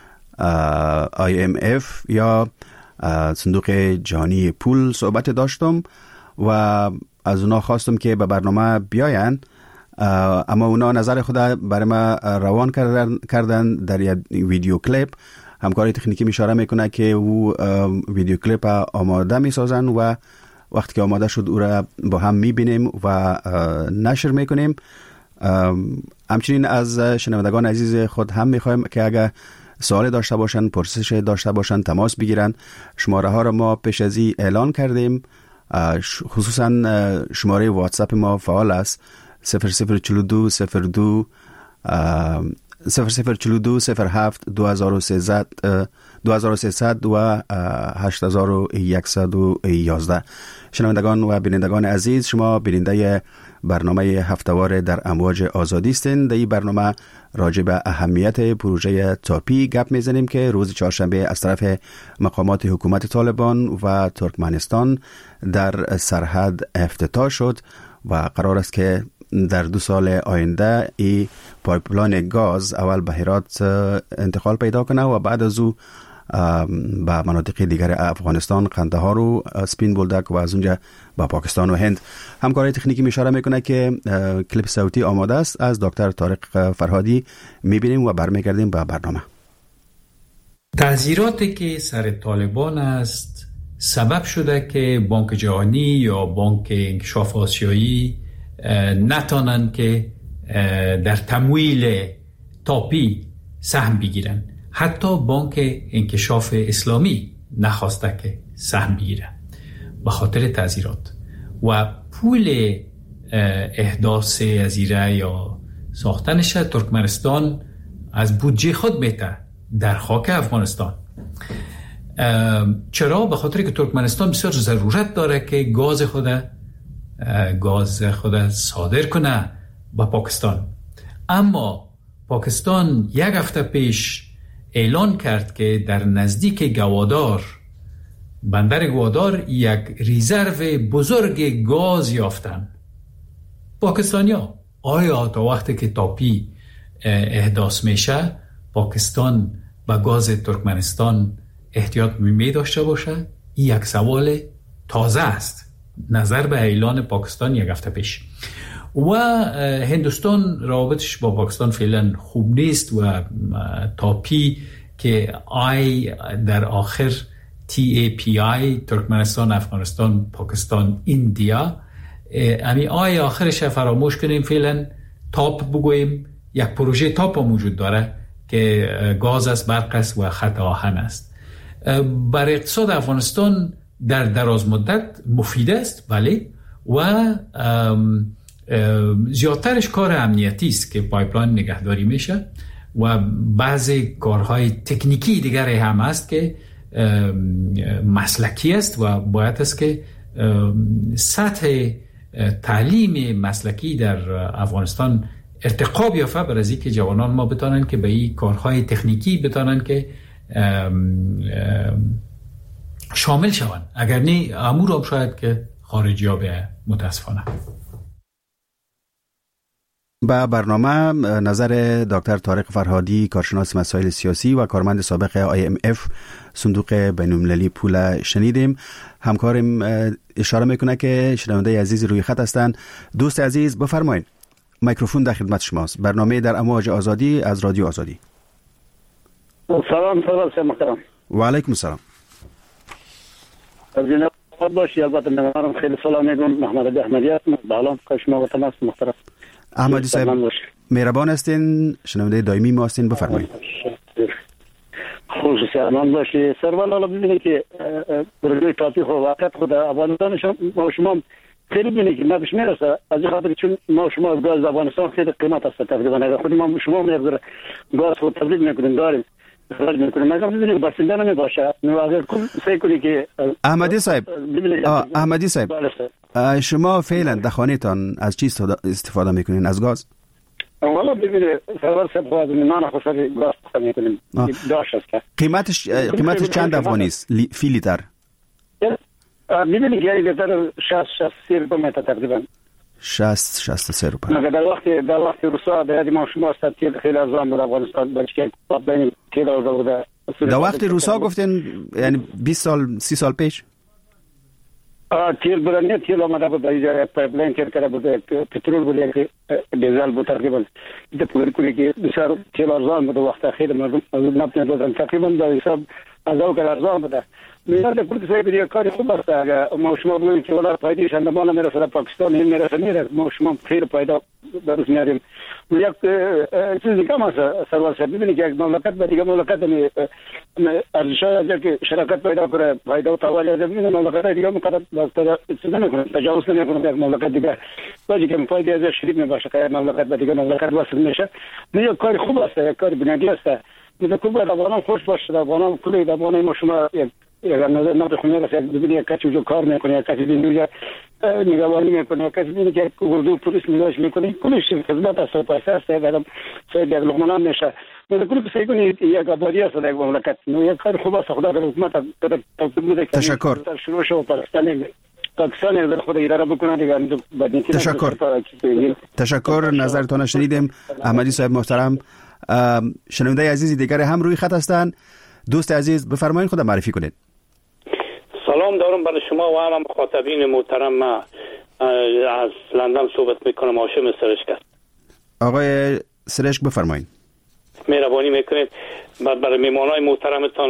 آی ام اف یا صندوق جهانی پول صحبت داشتم و از اونا خواستم که به برنامه بیاین، اما اونا نظر خود برای ما روان کردن, کردن در یک ویدیو کلیپ. همکاری تکنیکی اشاره میکنه که او ویدیو کلیپ آماده میسازن و وقتی که آماده شد او را با هم میبینیم و نشر میکنیم. همچنین از شنوندگان عزیز خود هم میخوایم که اگر سوال داشته باشن، پرسش داشته باشن، تماس بگیرن. شماره ها را ما پیش از این اعلان کردیم، خصوصا شماره واتساپ ما فعال است صفر صفر چلو دو صفر دو صفر صفر چلو دو صفر هفت دو هزار و سیصد دو هزار و سیصد و هشت هزار و صد و یازده. شنوندگان و بینندگان عزیز، شما بیننده برنامه هفتهوار در امواج آزادی هستین. در این برنامه راجع به اهمیت پروژه تاپی گپ میزنیم که روز چهارشنبه از طرف مقامات حکومت طالبان و ترکمنستان در سرحد افتتاح شد و قرار است که در دو سال آینده این پایپلاین گاز اول به هرات انتقال پیدا کنه و بعد از او به مناطق دیگر افغانستان، قندهار و سپین بولدک و از اونجا به پاکستان و هند. همکاری تکنیکی میشاره میکنه که کلیپ صوتی آماده است. از دکتر طارق فرهادی میبینیم و برمیگردیم به برنامه. تعذیراتی که سر طالبان است سبب شده که بانک جهانی یا بانک انکشاف آسیایی نتانند که در تمویل تاپی سهم بگیرن. حتی بانک انکشاف اسلامی نخواسته که سهم بگیره به خاطر تعذیرات و پول احداث جزیره یا ساختنش ترکمنستان از بودجه خود میته در خاک افغانستان. چرا؟ به خاطر که ترکمنستان بسیار ضرورت داره که گاز خود گاز خود صادر کنه به پاکستان. اما پاکستان یک هفته پیش اعلان کرد که در نزدیک گوادار، بندر گوادار، یک ریزرو بزرگ گاز یافتن. پاکستانیا آیا تا وقتی که تاپی احداث میشه پاکستان به گاز ترکمنستان احتیاط می داشته باشه؟ این یک سوال تازه است نظر به اعلان پاکستان یک هفته پیش. و هندوستان روابطش با پاکستان فعلا خوب نیست و تاپی که آی در آخر تی ای پی آی ترکمنستان، افغانستان، پاکستان، ایندیا، امی آی آخرش فراموش کنیم، فعلا تاپ بگوییم. یک پروژه تاپ موجود داره که گاز است، برق است و خط آهن است. برای اقتصاد افغانستان در دراز مدت مفید است، بله، و زیادترش کار امنیتی است که پایپلاین نگهداری میشه و بعضی کارهای تکنیکی دیگر هم است که مسلکی است و باید است که سطح تعلیم مسلکی در افغانستان ارتقا بیافته برای از اینکه جوانان ما بتانن که به این کارهای تکنیکی بتانن که شامل شوند. اگر نه امور هم شاید که خارجی ها به متاسفانه. با برنامه نظر دکتر طارق فرهادی، کارشناس مسائل سیاسی و کارمند سابق آی ام اف صندوق بین‌المللی پول شنیدیم. همکارم اشاره میکنه که شنونده عزیز روی خط هستند. دوست عزیز بفرمایید، میکروفون در خدمت شماست. برنامه در امواج آزادی از رادیو آزادی. سلام سلام محترم. و علیکم السلام. از جناب باشی. البته من خیلی سلام میگم. محمد علی احمدی هستم. سلام شما و تمام محترم. احمدی صاحب مهربان هستین، شنونده دائمی ما هستین، بفرمایید. خصوصی امان باشی. سروال حالا ببینید که برای تاپی خود واقعیت خود افغانستان ما شما خیلی بینید که نبش میرسه. از این خاطر چون ما شما گاز افغانستان خیلی قیمت است تقریبا. اگر خود ما شما میگذره گاز خود تولید میکنیم داریم اخراج میکنیم، مگر ببینید بسنده نمیباشه. نو اگر کل سعی کنید که احمدی صاحب احمدی صاحب شما فعلا در خانه‌تان از چی استفاده میکنین؟ از گاز؟ والا ببینید سرور صاحب خواهد نان خوشحالی گاز استفاده میکنیم. داشت است که قیمتش قیمتش چند افغانی است فی لیتر؟ ببینید که لیتر شصت شصت سه روپیه میته تقریبا. شصت شصت سه روپیه. مگر در وقت در وقت روسا در یاد ما شما است که خیلی ارزان بود افغانستان بلکه بین کیلو بوده. در وقت روسا گفتین یعنی بیست سال سی سال پیش؟ تیل برنده تیل آمده بود در پایپلاین تیر کرده بود، پترول بود که دیزل بود تقریبا. ده پول کنی که بسیار تیل ارزان بود وقت خیلی مردم نبتن بودن تقریبا در حساب از او که ارزان بوده. میاد پول که سعی کاری خوب است. اگر ما شما بگوییم که ولی پایدیش اندمان میرسه در پاکستان این میرسه میره، ما شما خیلی پایدا درست میاریم. یک چیزی کم است سروال صاحب. ببینید که یک مملکت به دیگه مملکت ارزش‌های از که شراکت پیدا کنه پایدا و توالی از ببینید مملکت دیگه مقدر چیز نمیکنه، تجاوز نمیکنه یک مملکت دیگه باید که فایده از شریک میباشه که مملکت به دیگه مملکت وصل میشه. یک کاری خوب است، یک کاری بنیادی است. میگه خوب باید افغانان خوش باشه، افغانان کلی افغانان ما شما اگر نظر نبخونه رسید ببینید یک کسی جو کار میکنه، یک کسی بینویا نگهبانی میکنه، یک کسی بینید که اردو پلیس نگاهش میکنه، کلیش خدمت است و پیسه است. اگر سید یک لقمه میشه میگه کلی سعی کنید یک آبادی است در یک مملکت. نو یک کار خوب است. خدا در حکومت توفیق تشکر. شروع شو پاکستان پاکستان در خود اداره بکنه دیگه. تشکر. تشکر. نظرتون شنیدیم. احمدی صاحب محترم. شنونده عزیزی دیگر هم روی خط هستند. دوست عزیز بفرمایید خود معرفی کنید. سلام دارم برای شما و هم مخاطبین محترم. من از لندن صحبت میکنم. هاشم سرشک است. آقای سرشک بفرمایید. مهربانی میکنید. برای میمانای محترمتان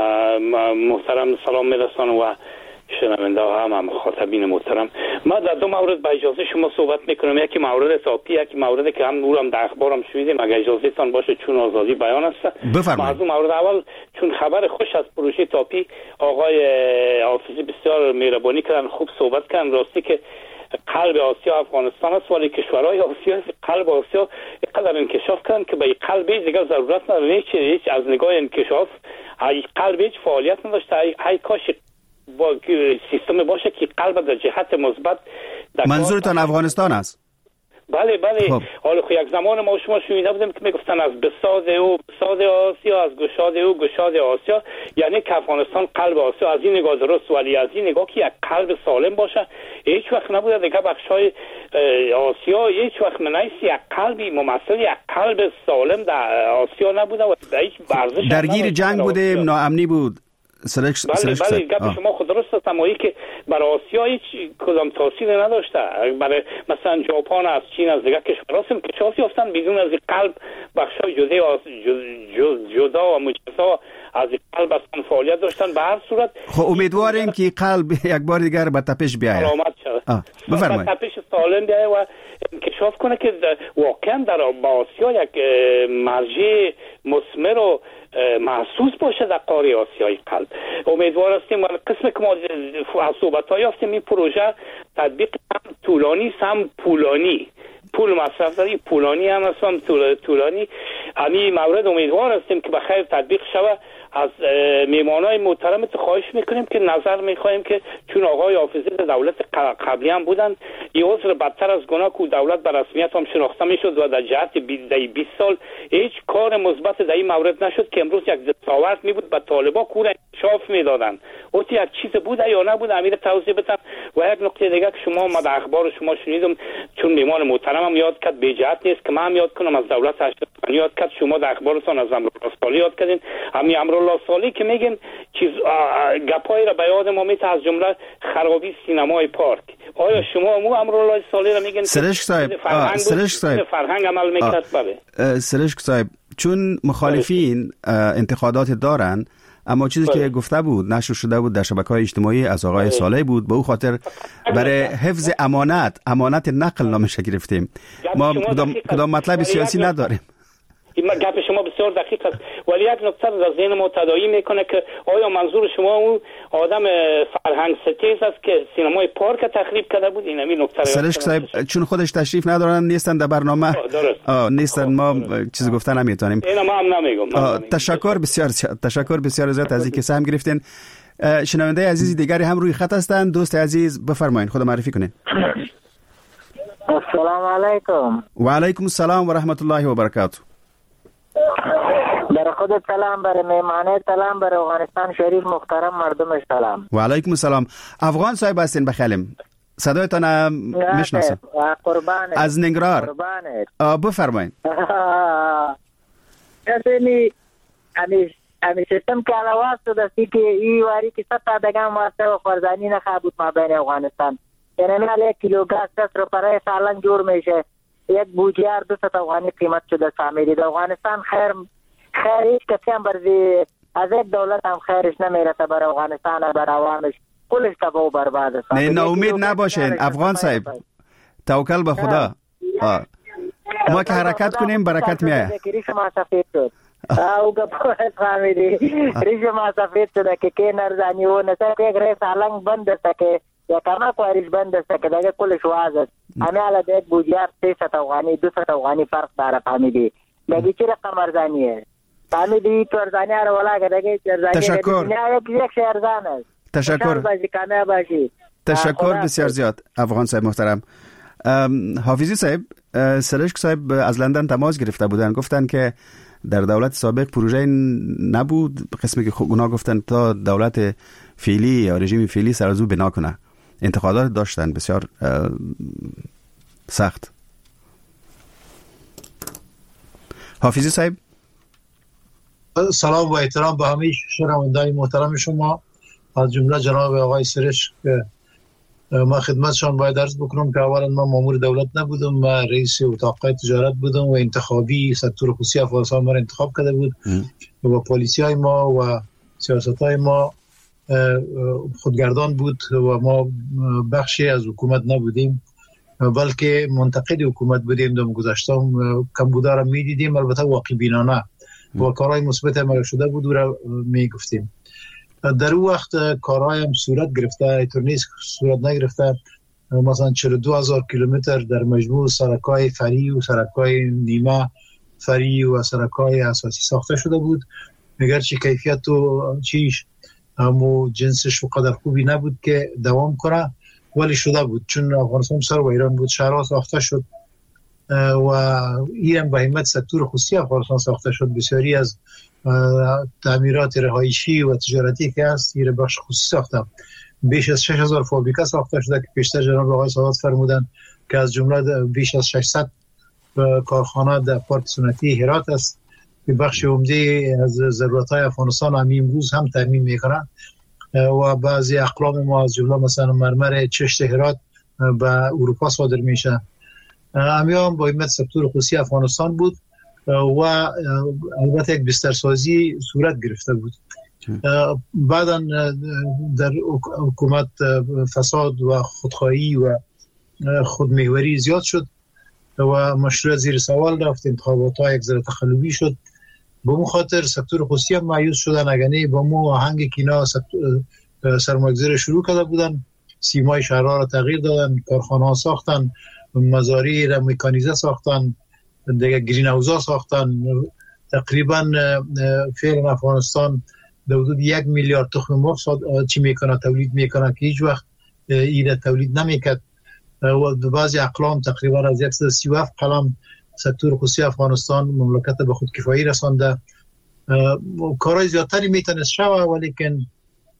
محترم سلام میرسانم و شنونده ها هم مخاطبین محترم. ما در دو مورد با اجازه شما صحبت میکنم. یکی مورد تاپی، یکی موردی که هم نورم در اخبارم شنیدیم اگر اجازه تان باشه چون آزادی بیان است. بفرمایید. موضوع مورد اول چون خبر خوش از پروژه تاپی آقای حافظی بسیار مهربانی کردن، خوب صحبت کردن. راستی که قلب آسیا افغانستان است ولی کشورهای آسیا قلب آسیا اینقدر انکشاف کردن که به قلب دیگه ضرورت نداره. هیچ هیچ از نگاه انکشاف ای قلب هیچ فعالیت نداشته. ای کاش با سیستم باشه که قلب در جهت مثبت. منظورتان افغانستان است؟ بله بله. حالا خب یک زمان ما شما شنیده بودیم که میگفتن از بساز او بساز آسیا، از گشاد او گشاد آسیا، یعنی که افغانستان قلب آسیا. از این نگاه درست، ولی از این نگاه که یک قلب سالم باشه هیچ وقت نبوده دیگه. بخشای آسیا هیچ وقت منیست یک قلبی ممثل یک قلب سالم در آسیا نبوده و در هیچ ورزش درگیر جنگ بوده، ناامنی بود. سلک بله سلک بله گپ شما خود درست است، اما که برای آسیا هیچ کدام تاثیر نداشته. برای مثلا ژاپن از چین از دیگر کشورها هم کشافی یافتن بدون از قلب بخشای جدا جدا و مجزا از قلب اصلا فعالیت داشتن. به هر صورت خب امیدواریم که قلب یک بار دیگر به تپش بیاید. سلامت شود. بفرمایید. تپش سالم بیاید و انکشاف کنه که واقعا در آسیا یک مرجع مثمر و محسوس باشه در قاره آسیای قلب. امیدوار هستیم و قسم که ما از صحبت‌ها یافتیم این پروژه تطبیق هم طولانی هم پولانی پول مصرف داری پولانی هم هستم طولانی. همین مورد امیدوار هستیم که بخیر تطبیق شود. از میمانای محترمت خواهش میکنیم که نظر میخواهیم که چون آقای حافظی دولت قبلی هم بودن این عذر بدتر از گناه که دولت به رسمیت هم شناخته میشد و در جهت بیست سال هیچ کار مثبت در این مورد نشد که امروز یک دستاورد میبود به طالبا کور انکشاف میدادن. اوت یک چیز بوده یا نبوده امیر توضیح بدن. و یک نکته دیگه که شما ما در اخبار شما شنیدم چون میمان محترمم یاد کرد به جهت نیست که من یاد کنم از دولت اشرفی یاد کرد، شما در اخبارتون از امرالله صالح یاد کردین. همین امرالله صالح که میگن چیز گپایی را به یاد ما میاد از جمله خرابی سینمای پارک. آیا شما مو امرالله صالح را میگن سرشک صاحب سرشک صاحب فرهنگ عمل میکرد؟ بله سرشک صاحب چون مخالفین انتقادات دارن، اما چیزی که گفته بود نشر شده بود در شبکه‌های اجتماعی از آقای صالح بود، به او خاطر برای حفظ امانت امانت نقل نامش گرفتیم. ما کدام کدام مطلب سیاسی نداریم. این گپ شما بسیار دقیق است، ولی یک نکته در ذهن ما تداعی میکنه که آیا منظور شما اون آدم فرهنگ ستیز است که سینمای پارک تخریب کرده بود؟ این همین نکته. سرشک صاحب چون خودش تشریف ندارن نیستن در برنامه آه نیستن ما چیز گفتن نمیتونیم. اینا ما هم نمیگم. تشکر بسیار تشکر بسیار زیاد از اینکه سهم گرفتین. شنونده عزیزی دیگری هم روی خط هستند. دوست عزیز بفرمایید، خود معرفی کنین. السلام علیکم. و علیکم السلام و رحمت الله و برکاته. برای خود سلام، برای میمانه سلام، برای افغانستان شریف محترم مردمش سلام. و علیکم السلام. افغان صاحب هستین بخیلیم، صدایتان میشناسم. قربانت. از ننگرهار. قربانت. بفرمایید. یعنی امی امی سیستم که علاوه شده که ای واری که ستا دگم واسطه و فرزانی نخواه ما بین افغانستان. یعنی نال یک کیلو گاز دست رو برای سالن جور میشه. یک بوجیار دو ست افغانی قیمت شده سامیری. در افغانستان خیر خیر هیچ کسی هم برزی از یک دولت هم خیرش نمیرسه بر افغانستان و بر عوامش، کلش تبا و برباد است. نه ناامید نباشین افغان صاحب، توکل به خدا. آه. ما که حرکت کنیم برکت میایه. ریش ما سفید شد او گپوه سامیری ریش ما سفید شده که که نرزانی و نسه یک ریس علنگ بند است که یا کما کوریش بند است که دیگه کلش واز است. همه علا دیگه بوجیار سی ست افغانی دو ست افغانی فرق داره فهمیدی. دیگه چی رقم ارزانیه فهمیدی؟ تو ارزانی رو ولا که دیگه ارزانی تشکر. یک شی ارزان است. تشکر باشی کامیاب باشی. تشکر بسیار زیاد افغان صاحب محترم. حافظی صاحب، سرشک صاحب از لندن تماس گرفته بودن، گفتن که در دولت سابق پروژه نبود، قسمی که اونا گفتن تا دولت فعلی یا رژیم فعلی سر از او بنا کنه. انتقادات داشتن بسیار سخت. حافظی صاحب سلام و احترام به همه شنوندگان محترم شما، از جمله جناب آقای سرشک. ما خدمتشان باید عرض بکنم که اولا ما مامور دولت نبودم، ما رئیس اتاق تجارت بودم و انتخابی سکتور خصوصی افغانستان ما را انتخاب کرده بود و پالیسی های ما و سیاست های ما خودگردان بود و ما بخشی از حکومت نبودیم بلکه منتقد حکومت بودیم. دم گذشتم کمبودا را میدیدیم، البته واقع بینانه و کارهای مثبت ما شده بود و را میگفتیم. در اون وقت کارهایم صورت گرفته، اینطور نیست صورت نگرفته. مثلا چهل و دو هزار کیلومتر در مجموع سرکای فری و سرکای نیمه فری و سرکای اساسی ساخته شده بود، اگرچه کیفیت و چیش همو جنسش و قدر خوبی نبود که دوام کنه، ولی شده بود چون افغانستان سر و ایران بود. شهرها ساخته شد و این به همت سکتور خصوصی افغانستان ساخته شد. بسیاری از تعمیرات رهایشی و تجارتی که هست این بخش خصوصی ساخته. بیش از شش هزار فابریکه ساخته شده که پیشتر جناب آقای سادات فرمودن که از جمله بیش از ششصد کارخانه در پارک صنعتی هرات است که بخش عمده از ضرورت‌های افغانستان هم امروز هم تامین می‌کنند و بعضی اقلام ما از جمله مثلا مرمر چشت هرات به اروپا صادر میشه. همیان با همت سکتور خصوصی افغانستان بود و البته یک بسترسازی صورت گرفته بود. بعدا در حکومت فساد و خودخواهی و خودمحوری زیاد شد و مشروع زیر سوال رفت، انتخابات ها یک ذره تخلوی شد. به اون خاطر سکتور خصوصی هم مایوس شدن، اگه با مو آهنگ کینا سرمایه‌گذاری شروع کرده بودن، سیمای شهرها را تغییر دادن، کارخانه ها ساختن، مزاری را مکانیزه ساختن، دیگه گرین هاوزا ساختن. تقریبا فعلا افغانستان در حدود یک میلیارد تخم مرغ چی میکنه تولید میکنه که هیچ وقت این تولید نمیکرد و بعضی اقلام تقریبا از صد و سی و هفت قلم سکتور خصوصی افغانستان مملکت به خودکفایی رسانده. کارهای زیادتری میتونست شوه ولیکن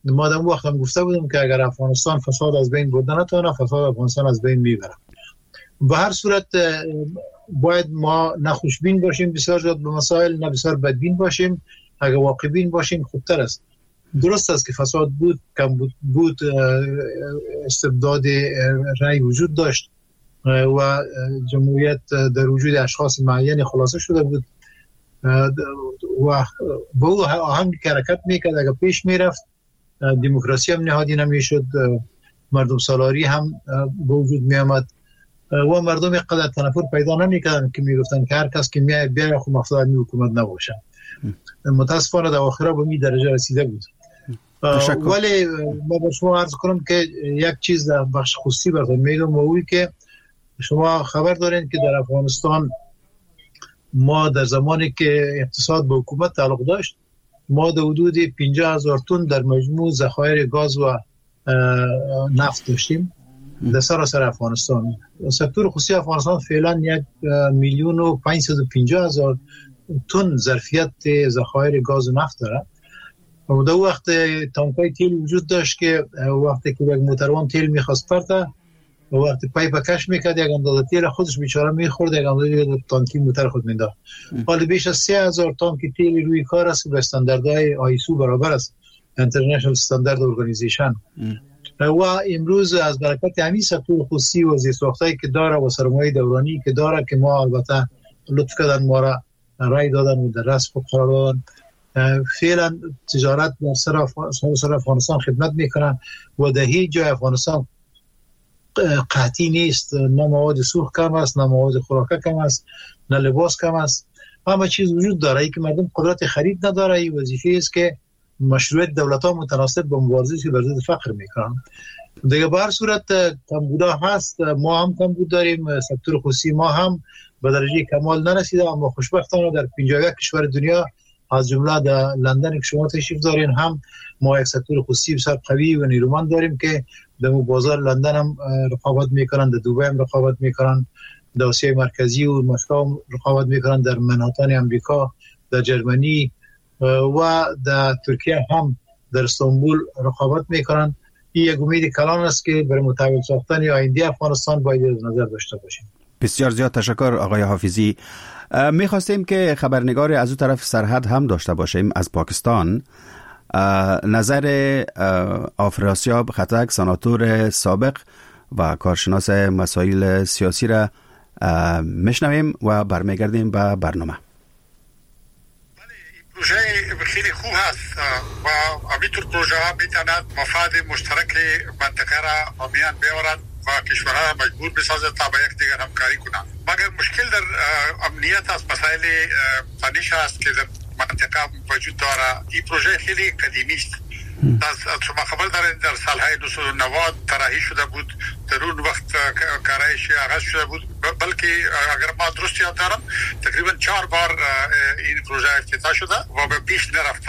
ما در وقت هم گفته بودیم که اگر افغانستان فساد از بین برده نتونه، فساد افغانستان از بین میبره. به هر صورت باید ما نه خوشبین باشیم بسیار زیاد به مسائل، نه بسیار بدبین باشیم. اگر واقع بین باشیم خوبتر است. درست است که فساد بود، کم بود, بود استبداد رأی وجود داشت و جمهوریت در وجود اشخاص معین خلاصه شده بود و با او آهنگ که حرکت میکرد اگر پیش میرفت دموکراسی هم نهادی نمیشد، مردم سالاری هم به وجود میامد و مردم قدر تنفر پیدا نمیکردن که میگفتن که هر کس که میای بیاره خب مفروض این حکومت نباشه. متاسفانه در آخره به این درجه رسیده بود. ولی ما به شما عرض کنم که یک چیز در بخش خصوصی براتون میگم و اوی که شما خبر دارین که در افغانستان ما در زمانی که اقتصاد به حکومت تعلق داشت ما در حدود پنجاه هزار تن در مجموع ذخایر گاز و نفت داشتیم در سراسر افغانستان. سکتور خصوصی افغانستان فعلا یک میلیون و پانصد و پنجاه هزار تن ظرفیت ذخایر گاز و نفت داره. و در وقت تانکای تیل وجود داشت که وقتی که یک موتروان تیل میخواست پرته و وقتی پایپ کش میکرد یک اندازه تیل خودش بیچاره میخورد، یک اندازه تانکی موتر خود مینداخت. حالا بیش از سه هزار تانک تیل روی کار است به استانداردهای آیسو برابر است، اینترنشنال استاندارد ارگانیزیشن. و امروز از برکت همین سکتور خصوصی و زیرساختایی که داره و سرمایه دورانی که داره که ما البته لطف کردن ما را رای دادن و در رسم قرار دادن، فعلا تجارت در سر افغانستان خدمت میکنن و در هیچ جای افغانستان قحطی نیست. نه مواد سوخت کم است، نه مواد خوراک کم است، نه لباس کم است. همه چیز وجود داره. ای که مردم قدرت خرید نداره، این وظیفه است که مشروعیت دولت‌ها متناسب با مبارزه که بر ضد فقر میکنن. دیگه به هر صورت کمبودا هست، ما هم کمبود داریم، سکتور خصوصی ما هم به درجه کمال نرسیده، اما خوشبختانه در پنجاه و یک کشور دنیا از جمله در لندن که شما تشریف دارین هم ما یک سکتور خصوصی بسیار قوی و نیرومند داریم که در بازار لندن هم رقابت میکنن، در دوبای هم رقابت میکنن، در آسیای مرکزی و مسکو رقابت میکنن، در منحتن امریکا، در جرمنی و در ترکیه هم در استانبول رقابت میکنن. این یک امید کلان است که برای متحول ساختن آینده افغانستان باید نظر داشته باشیم. بسیار زیاد تشکر آقای حافظی. میخواستیم که خبرنگار از اون طرف سرحد هم داشته باشیم از پاکستان. نظر آفراسیاب خطک سناتور سابق و کارشناس مسائل سیاسی را میشنویم و برمیگردیم به برنامه. پروژه خیلی خوب هست و همینطور پروژه ها میتواند مفاد مشترک منطقه را میان بیاورد و کشورها را مجبور بسازد تا با یک دیگر همکاری کنند. مگر مشکل در امنیت است، مسائل تنش است که در منطقه وجود داره. این پروژه خیلی قدیمی است. از شما خبر دارید در سالهای نوزده نود طراحی شده بود، در اون وقت کارایش آغاز شده بود، بلکه اگر ما درست یاد دارم تقریبا چهار بار این پروژه افتتاح شده و به پیش نرفته.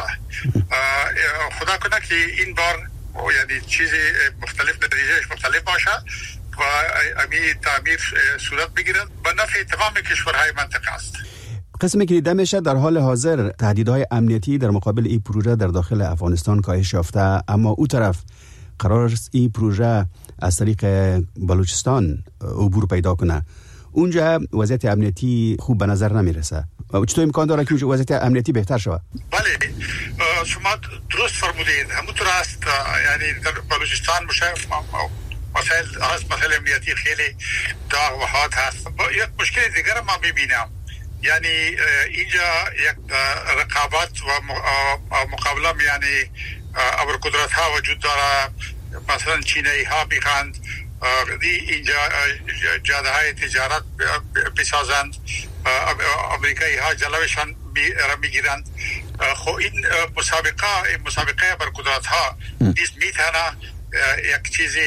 خدا کنه که این بار یعنی چیز مختلف، نتیجهش مختلف باشه و امی تعمیر صورت بگیرد به نفع تمام کشورهای منطقه است. قسمی که دیده میشه در حال حاضر تهدیدهای امنیتی در مقابل این پروژه در داخل افغانستان کاهش یافته، اما او طرف قرار است این پروژه از طریق بلوچستان عبور پیدا کنه. اونجا وضعیت امنیتی خوب به نظر نمیرسه. چطور امکان داره که وضعیت امنیتی بهتر شود؟ بله شما درست فرمودید، همونطور است. یعنی در بلوچستان مشاف مسائل هست، مسائل امنیتی خیلی داغ و حاد هست. یک مشکل دیگر ما میبینم، یعنی اینجا یک رقابت و مقابله یعنی ابرقدرت ها وجود داره. مثلا چینی ها میخواند اینجا جاده های تجارت بسازند، امریکایی ها جلوشان میگیرند. خب این مسابقه این مسابقه ابرقدرت ها نیز میتونه یک چیزی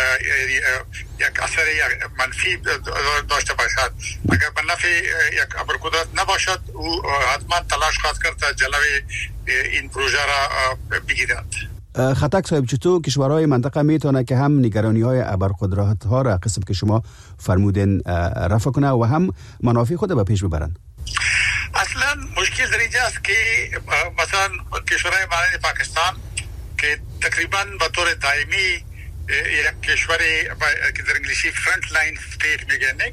یک اثر منفی داشته باشد. اگر به نفع یک ابرقدرت نباشد او حتما تلاش خواهد کرد تا جلوی این پروژه را بگیرند. خطک صاحب، چطور کشورهای منطقه میتونه که هم نگرانی های ابرقدرت ها را قسم که شما فرمودین رفع کنه و هم منافع خود به پیش ببرن؟ اصلا مشکل در اینجاست که مثلا کشورهای مانند پاکستان که تقریبا به طور دائمی یک کشوری که در انگلیسی فرنت لاین استیت میگن، نه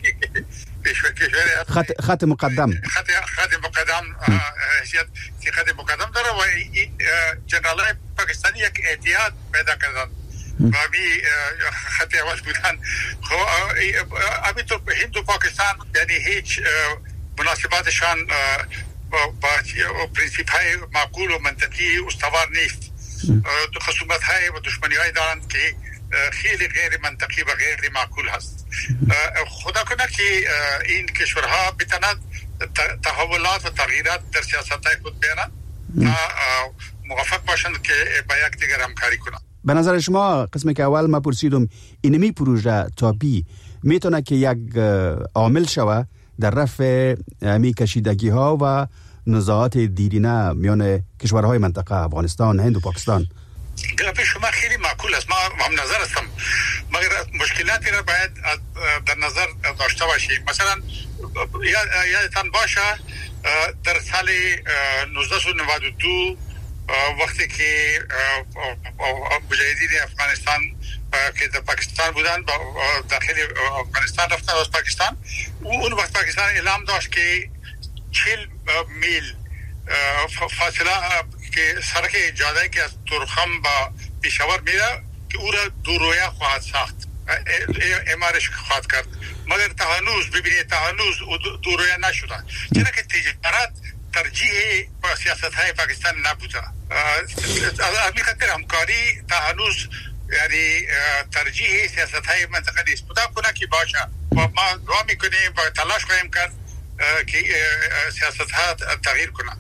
خط خط مقدم خط خط مقدم حیثیت خط مقدم داره و جنرالای پاکستانی یک اتحاد پیدا کردن و می خط اول بودن. خب ابھی تو هند و پاکستان یعنی هیچ مناسباتشان با پرینسیپ های معقول و منطقی استوار نیست. خصومت های و دشمنی های دارند که خیلی غیر منطقی و غیر معقول هست. خدا کنه که این کشورها بتوانند تحولات و تغییرات در سیاست های خود بیارند تا موفق باشند که با یک دیگر همکاری کنند. به نظر شما قسمی که اول ما پرسیدم اینمی پروژه تاپی میتونه که یک عامل شوه در رفع امی کشیدگی ها و نزاعات دیرینه میان کشورهای منطقه افغانستان، هند و پاکستان؟ گپ شما خیلی معقول است، ما هم نظر هستم، مگر مشکلاتی را باید در نظر داشته باشیم. مثلا یادتان باشه در سال نوزده نود و دو وقتی که مجاهدین افغانستان که در پاکستان بودن داخل افغانستان رفتن از پاکستان، اون وقت پاکستان اعلام داشت که چهل میل فاصله که سرک جاده که از تورخم با پیشاور میره که او را دو رویه خواهد ساخت، امارش خواهد کرد، مگر تا هنوز ببینید تا هنوز دو رویه نشده، چرا که تجارت ترجیح سیاست های پاکستان نبوده. از این خاطر همکاری تا هنوز یعنی ترجیح سیاست های منطقه نیست. خدا کنه که باشه و ما دعا میکنیم و تلاش خواهیم کرد که سیاست ها تغییر کنند.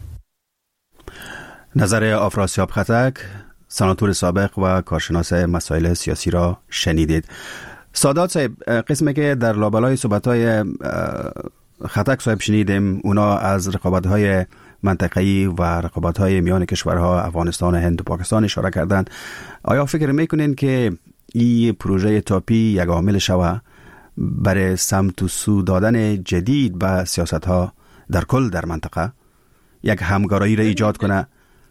نظر آفراسیاب خطک، سناتور سابق و کارشناس مسائل سیاسی را شنیدید. سادات صاحب، قسمی که در لابلای صحبت‌های خطک صاحب شنیدیم اونا از رقابت‌های منطقه‌ای و رقابت‌های میان کشورها افغانستان، هند و پاکستان اشاره کردند. آیا فکر میکنین که این پروژه تاپی یک عامل شوه برای سمت و سو دادن جدید به سیاست‌ها در کل در منطقه، یک همکاری را ایجاد کنه؟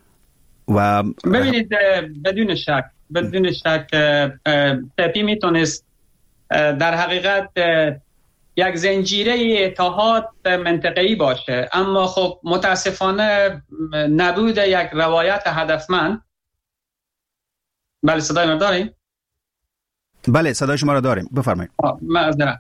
و ببینید بدون شک بدون شک تاپی میتونست در حقیقت یک زنجیره اتحاد منطقه‌ای باشه، اما خب متاسفانه نبود یک روایت هدفمند. بله صدای ما داریم؟ بله صدای شما را داریم، بفرمایید. معذرت.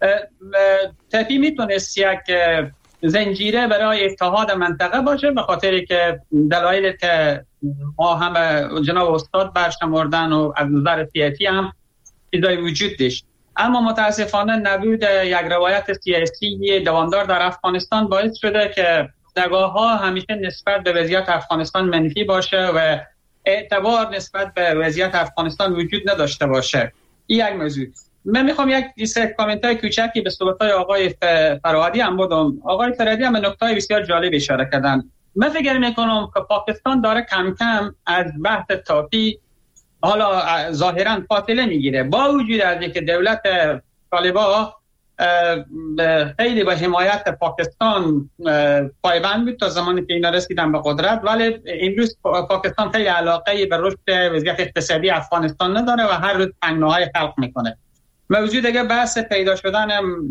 تاپی میتونست یک زنجیره برای اتحاد منطقه باشه، به خاطری که دلایلی که ما هم جناب استاد برشمردن و از نظر سیاسی هم چیزای وجود داشت، اما متاسفانه نبود یک روایت سیاسی دوامدار در افغانستان باعث شده که نگاه ها همیشه نسبت به وضعیت افغانستان منفی باشه و اعتبار نسبت به وضعیت افغانستان وجود نداشته باشه. این یک موضوع. من میخوام یک دیسه کامنتای کوچکی به صحبت‌های آقای فرهادی هم بدم. آقای فرهادی هم به نکته‌های بسیار جالب اشاره کردن. من فکر میکنم که پاکستان داره کم کم از بحث تاپی حالا ظاهرا فاصله میگیره، با وجود از اینکه دولت طالبان خیلی به حمایت پاکستان پایبند بود تا زمانی که اینا رسیدن به قدرت، ولی امروز پاکستان خیلی علاقه به رشد وضعیت اقتصادی افغانستان نداره و هر روز تنگناهای خلق میکنه. موضوع دیگه بحث پیدا شدن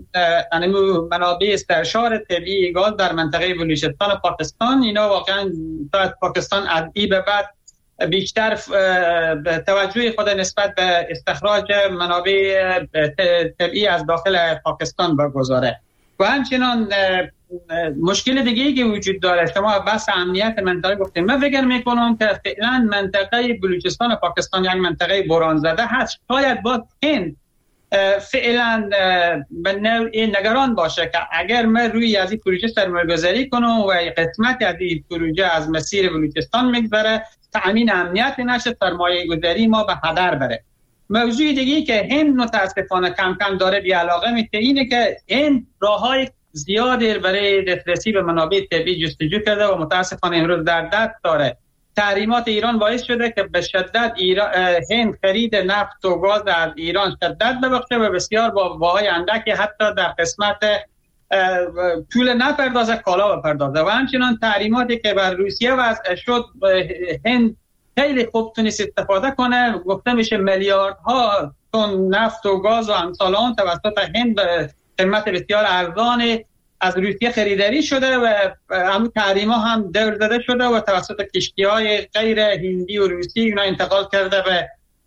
منابع استشار طبیعی گاز در منطقه بلوچستان پاکستان، اینا واقعا پاکستان از این به بعد بیشتر توجه خود نسبت به استخراج منابع طبیعی از داخل پاکستان بگذاره. و همچنان مشکل دیگه‌ای که وجود داره، شما بحث امنیت منطقه گفتیم، من فکر میکنم که فعلا منطقه بلوچستان پاکستان یک منطقه بحران زده هست. شاید با هند فعلا به نوعی نگران باشه که اگر ما روی از این پروژه سرمایه‌گذاری کنم و قسمت از این پروژه از مسیر بلوچستان میگذره، تأمین امنیت نشه، سرمایه‌گذاری ما به هدر بره. موضوع دیگه‌ای که هند متاسفانه کم کم داره بی علاقه میشه اینه که هند راههای زیادی برای دسترسی به منابع طبیعی جستجو کرده و متاسفانه امروز در دست داره. تحریمات ایران باعث شده که به شدت ایران هند خرید نفت و گاز از ایران شدت ببخشه و بسیار با واهای اندکی حتی در قسمت طول نپردازه کالا بپردازه. و همچنان تحریماتی که بر روسیه وضع شد، هند خیلی خوب تونست استفاده کنه. گفته میشه میلیاردها تن نفت و گاز و امثال آن توسط هند به قیمت بسیار ارزان از روسیه خریداری شده و همون تحریما هم دور داده شده و توسط کشتی‌های غیر هندی و روسی اینا انتقال کرده به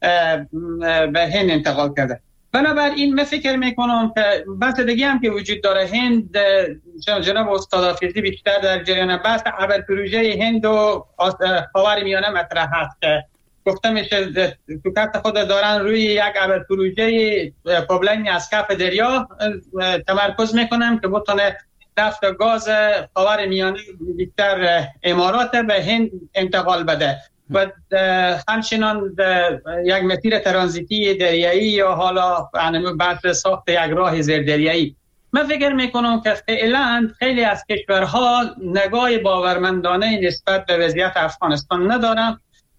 به هند انتقال کرده. بنابراین من فکر میکنم که بحث دیگه هم که وجود داره، هند جناب استاد حافظی بیشتر در جریان بحث اول پروژه هند و خاورمیانه مطرح هست که گفته میشه تو کارت خود دارن روی یک اول پروژه پایپلاین از کف دریا تمرکز میکنن که بتونه نفت و گاز خاورمیانه بیشتر امارات به هند انتقال بده و همچنان یک مسیر ترانزیتی دریایی یا حالا بعد ساخت یک راه زیردریایی. من فکر میکنم که فعلا خیلی از کشورها نگاه باورمندانه نسبت به وضعیت افغانستان ندارن.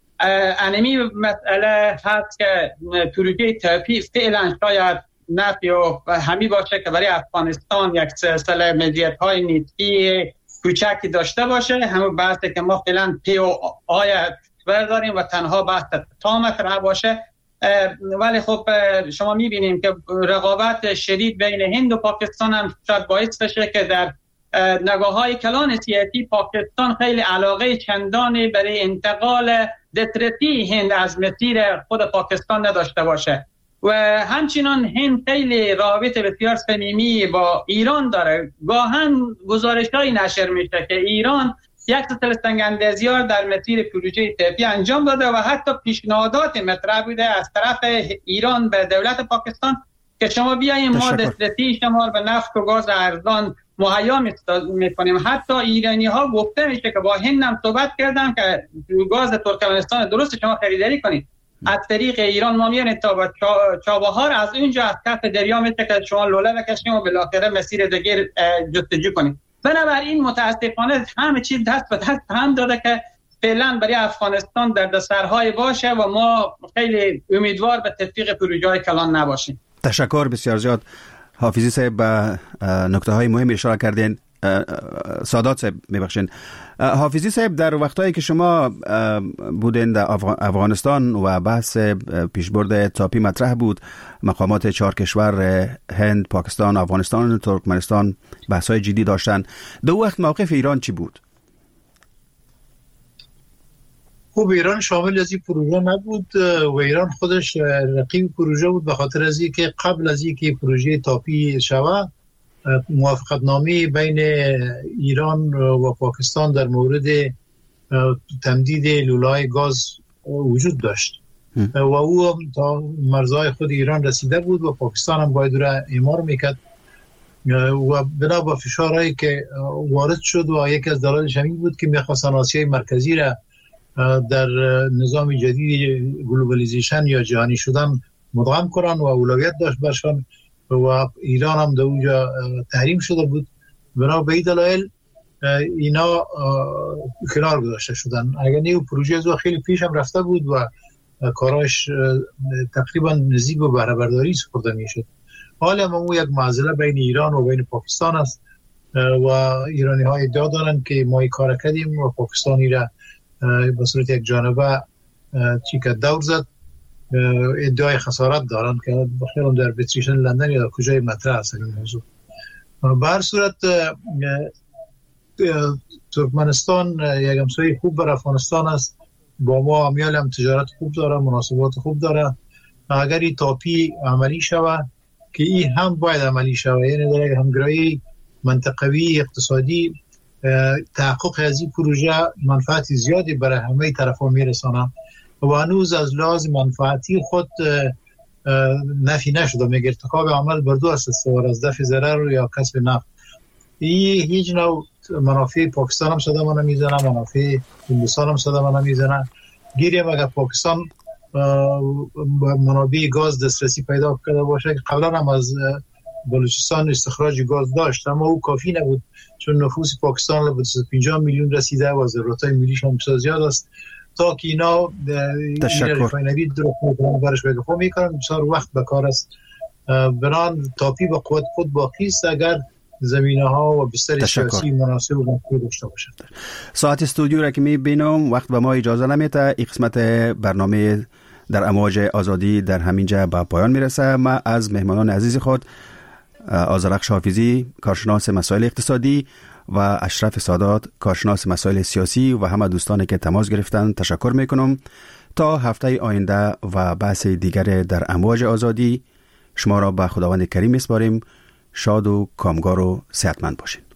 انمی مسئله هست که پروژه تاپی فعلا شاید نفی و همی باشه که برای افغانستان یک سلسله مزیت‌های نیتی کوچکی داشته باشه. همون بحثی که ما فعلا پی او آی برداریم و تنها بحث تا مطرح باشه. ولی خب شما میبینیم که رقابت شدید بین هند و پاکستان هم شاید باعث بشه که در نگاه‌های کلان سیاسی پاکستان خیلی علاقه چندانی برای انتقال دسترسی هند از مسیر خود پاکستان نداشته باشه و همچنان هند خیلی رابطه بسیار صمیمی با ایران داره. گاهن گزارش‌هایی نشر میشه که ایران یک سلسله سنگ‌اندازی‌ها در مسیر پروژه تاپی انجام داده و حتی پیشنهادات مطرح بوده از طرف ایران به دولت پاکستان که شما بیاییم ما دسترسی شما به نفت و گاز ارزان مهیا می‌کنیم. حتی ایرانی ها گفته میشه که با هند هم صحبت کردن که گاز ترکمنستان درست شما خریداری کنید از طریق ایران ما میاریم تا با چابهار از اونجا از کف دریا میشه که شما لوله بکشیم و بالاخره مسیر دیگه جستجو کنیم. بنابراین متاسفانه همه چیز دست به دست هم داده که فعلا برای افغانستان در دسترهای باشه و ما خیلی امیدوار به تطبیق پروژه‌های کلان نباشیم. تشکر بسیار زیاد حافظی صاحب. به نکته های مهم اشاره کردین. سادات صاحب میبخشین. حافظی صاحب، در وقتایی که شما بودین در افغانستان و بحث پیشبرد تاپی مطرح بود، مقامات چهار کشور هند، پاکستان، افغانستان، ترکمنستان بحث های جدی داشتن. دو وقت موقف ایران چی بود؟ خب ایران شامل از این پروژه نبود و ایران خودش رقیب پروژه بود به خاطر از اینکه قبل از اینکه پروژه تاپی شود موافقت نامه بین ایران و پاکستان در مورد تمدید لوله‌های گاز وجود داشت و او تا مرزهای خود ایران رسیده بود و پاکستان هم باید را اعمار میکرد و بنا به فشارهایی که وارد شد و یکی از دلایلش همین بود که میخواستن آسیای مرکزی را در نظام جدید گلوبالیزیشن یا جهانی شدن مدغم کنن و اولویت داشت برشان و ایران هم در اونجا تحریم شده بود. بنا به این دلایل اینا کنار گذاشته شدن. اگر نیو پروژه از خیلی پیش هم رفته بود و کاراش تقریبا نزدیک به بهره برداری سپرده میشد. حالا هم اون یک معضله بین ایران و بین پاکستان است و ایرانی ها ادعا دارن که ما این کار کردیم و پاکستانی را به صورت یک جانبه چی که دور زد. ادعای خسارت دارن که بخیرم در اربیتریشن لندن یا در کجای مطرح است این موضوع. به هر صورت ترکمنستان یک همسایه خوب بر افغانستان است، با ما امیال هم تجارت خوب داره، مناسبات خوب داره. اگر این تاپی عملی شوه که این هم باید عملی شوه، یعنی در یک همگرایی منطقوی اقتصادی تحقق از این پروژه منفعتی زیادی برای همه طرفا میرسانه و هنوز از لحاظ منفعتی خود نفی نشده. میگه ارتکاب عمل بر دو اساس سوار از دفع ضرر یا کسب نفع. این هیچ نوع منافع پاکستان هم صدمه نمیزنه، منافع هندوستان هم صدمه نمیزنه. گیریم اگر پاکستان منابع گاز دسترسی پیدا کرده باشه که قبلا هم از بلوچستان استخراج گاز داشت اما او کافی نبود چون نفوس پاکستان به پنجاه میلیون رسیده و ضرورت‌های ملیش هم بسیار زیاد است تا که اینا رفاینری درست برش بگفت میکنن بسیار وقت بکار است. بران تاپی با قوت خود باقی است. اگر زمینه‌ها و بستر سیاسی مناسب و مطلوب داشته باشد. ساعت استودیو را که می‌بینم وقت به ما اجازه نمیده. این قسمت برنامه در امواج آزادی در همینجا به پایان میرسه. ما از مهمانان عزیز خود آذرخش حافظی کارشناس مسائل اقتصادی و اشرف سادات کارشناس مسائل سیاسی و همه دوستانی که تماس گرفتن تشکر میکنم. تا هفته آینده و بحث دیگر در امواج آزادی شما را به خداوند کریم میسپاریم. شاد و کامگار و صحتمند باشید.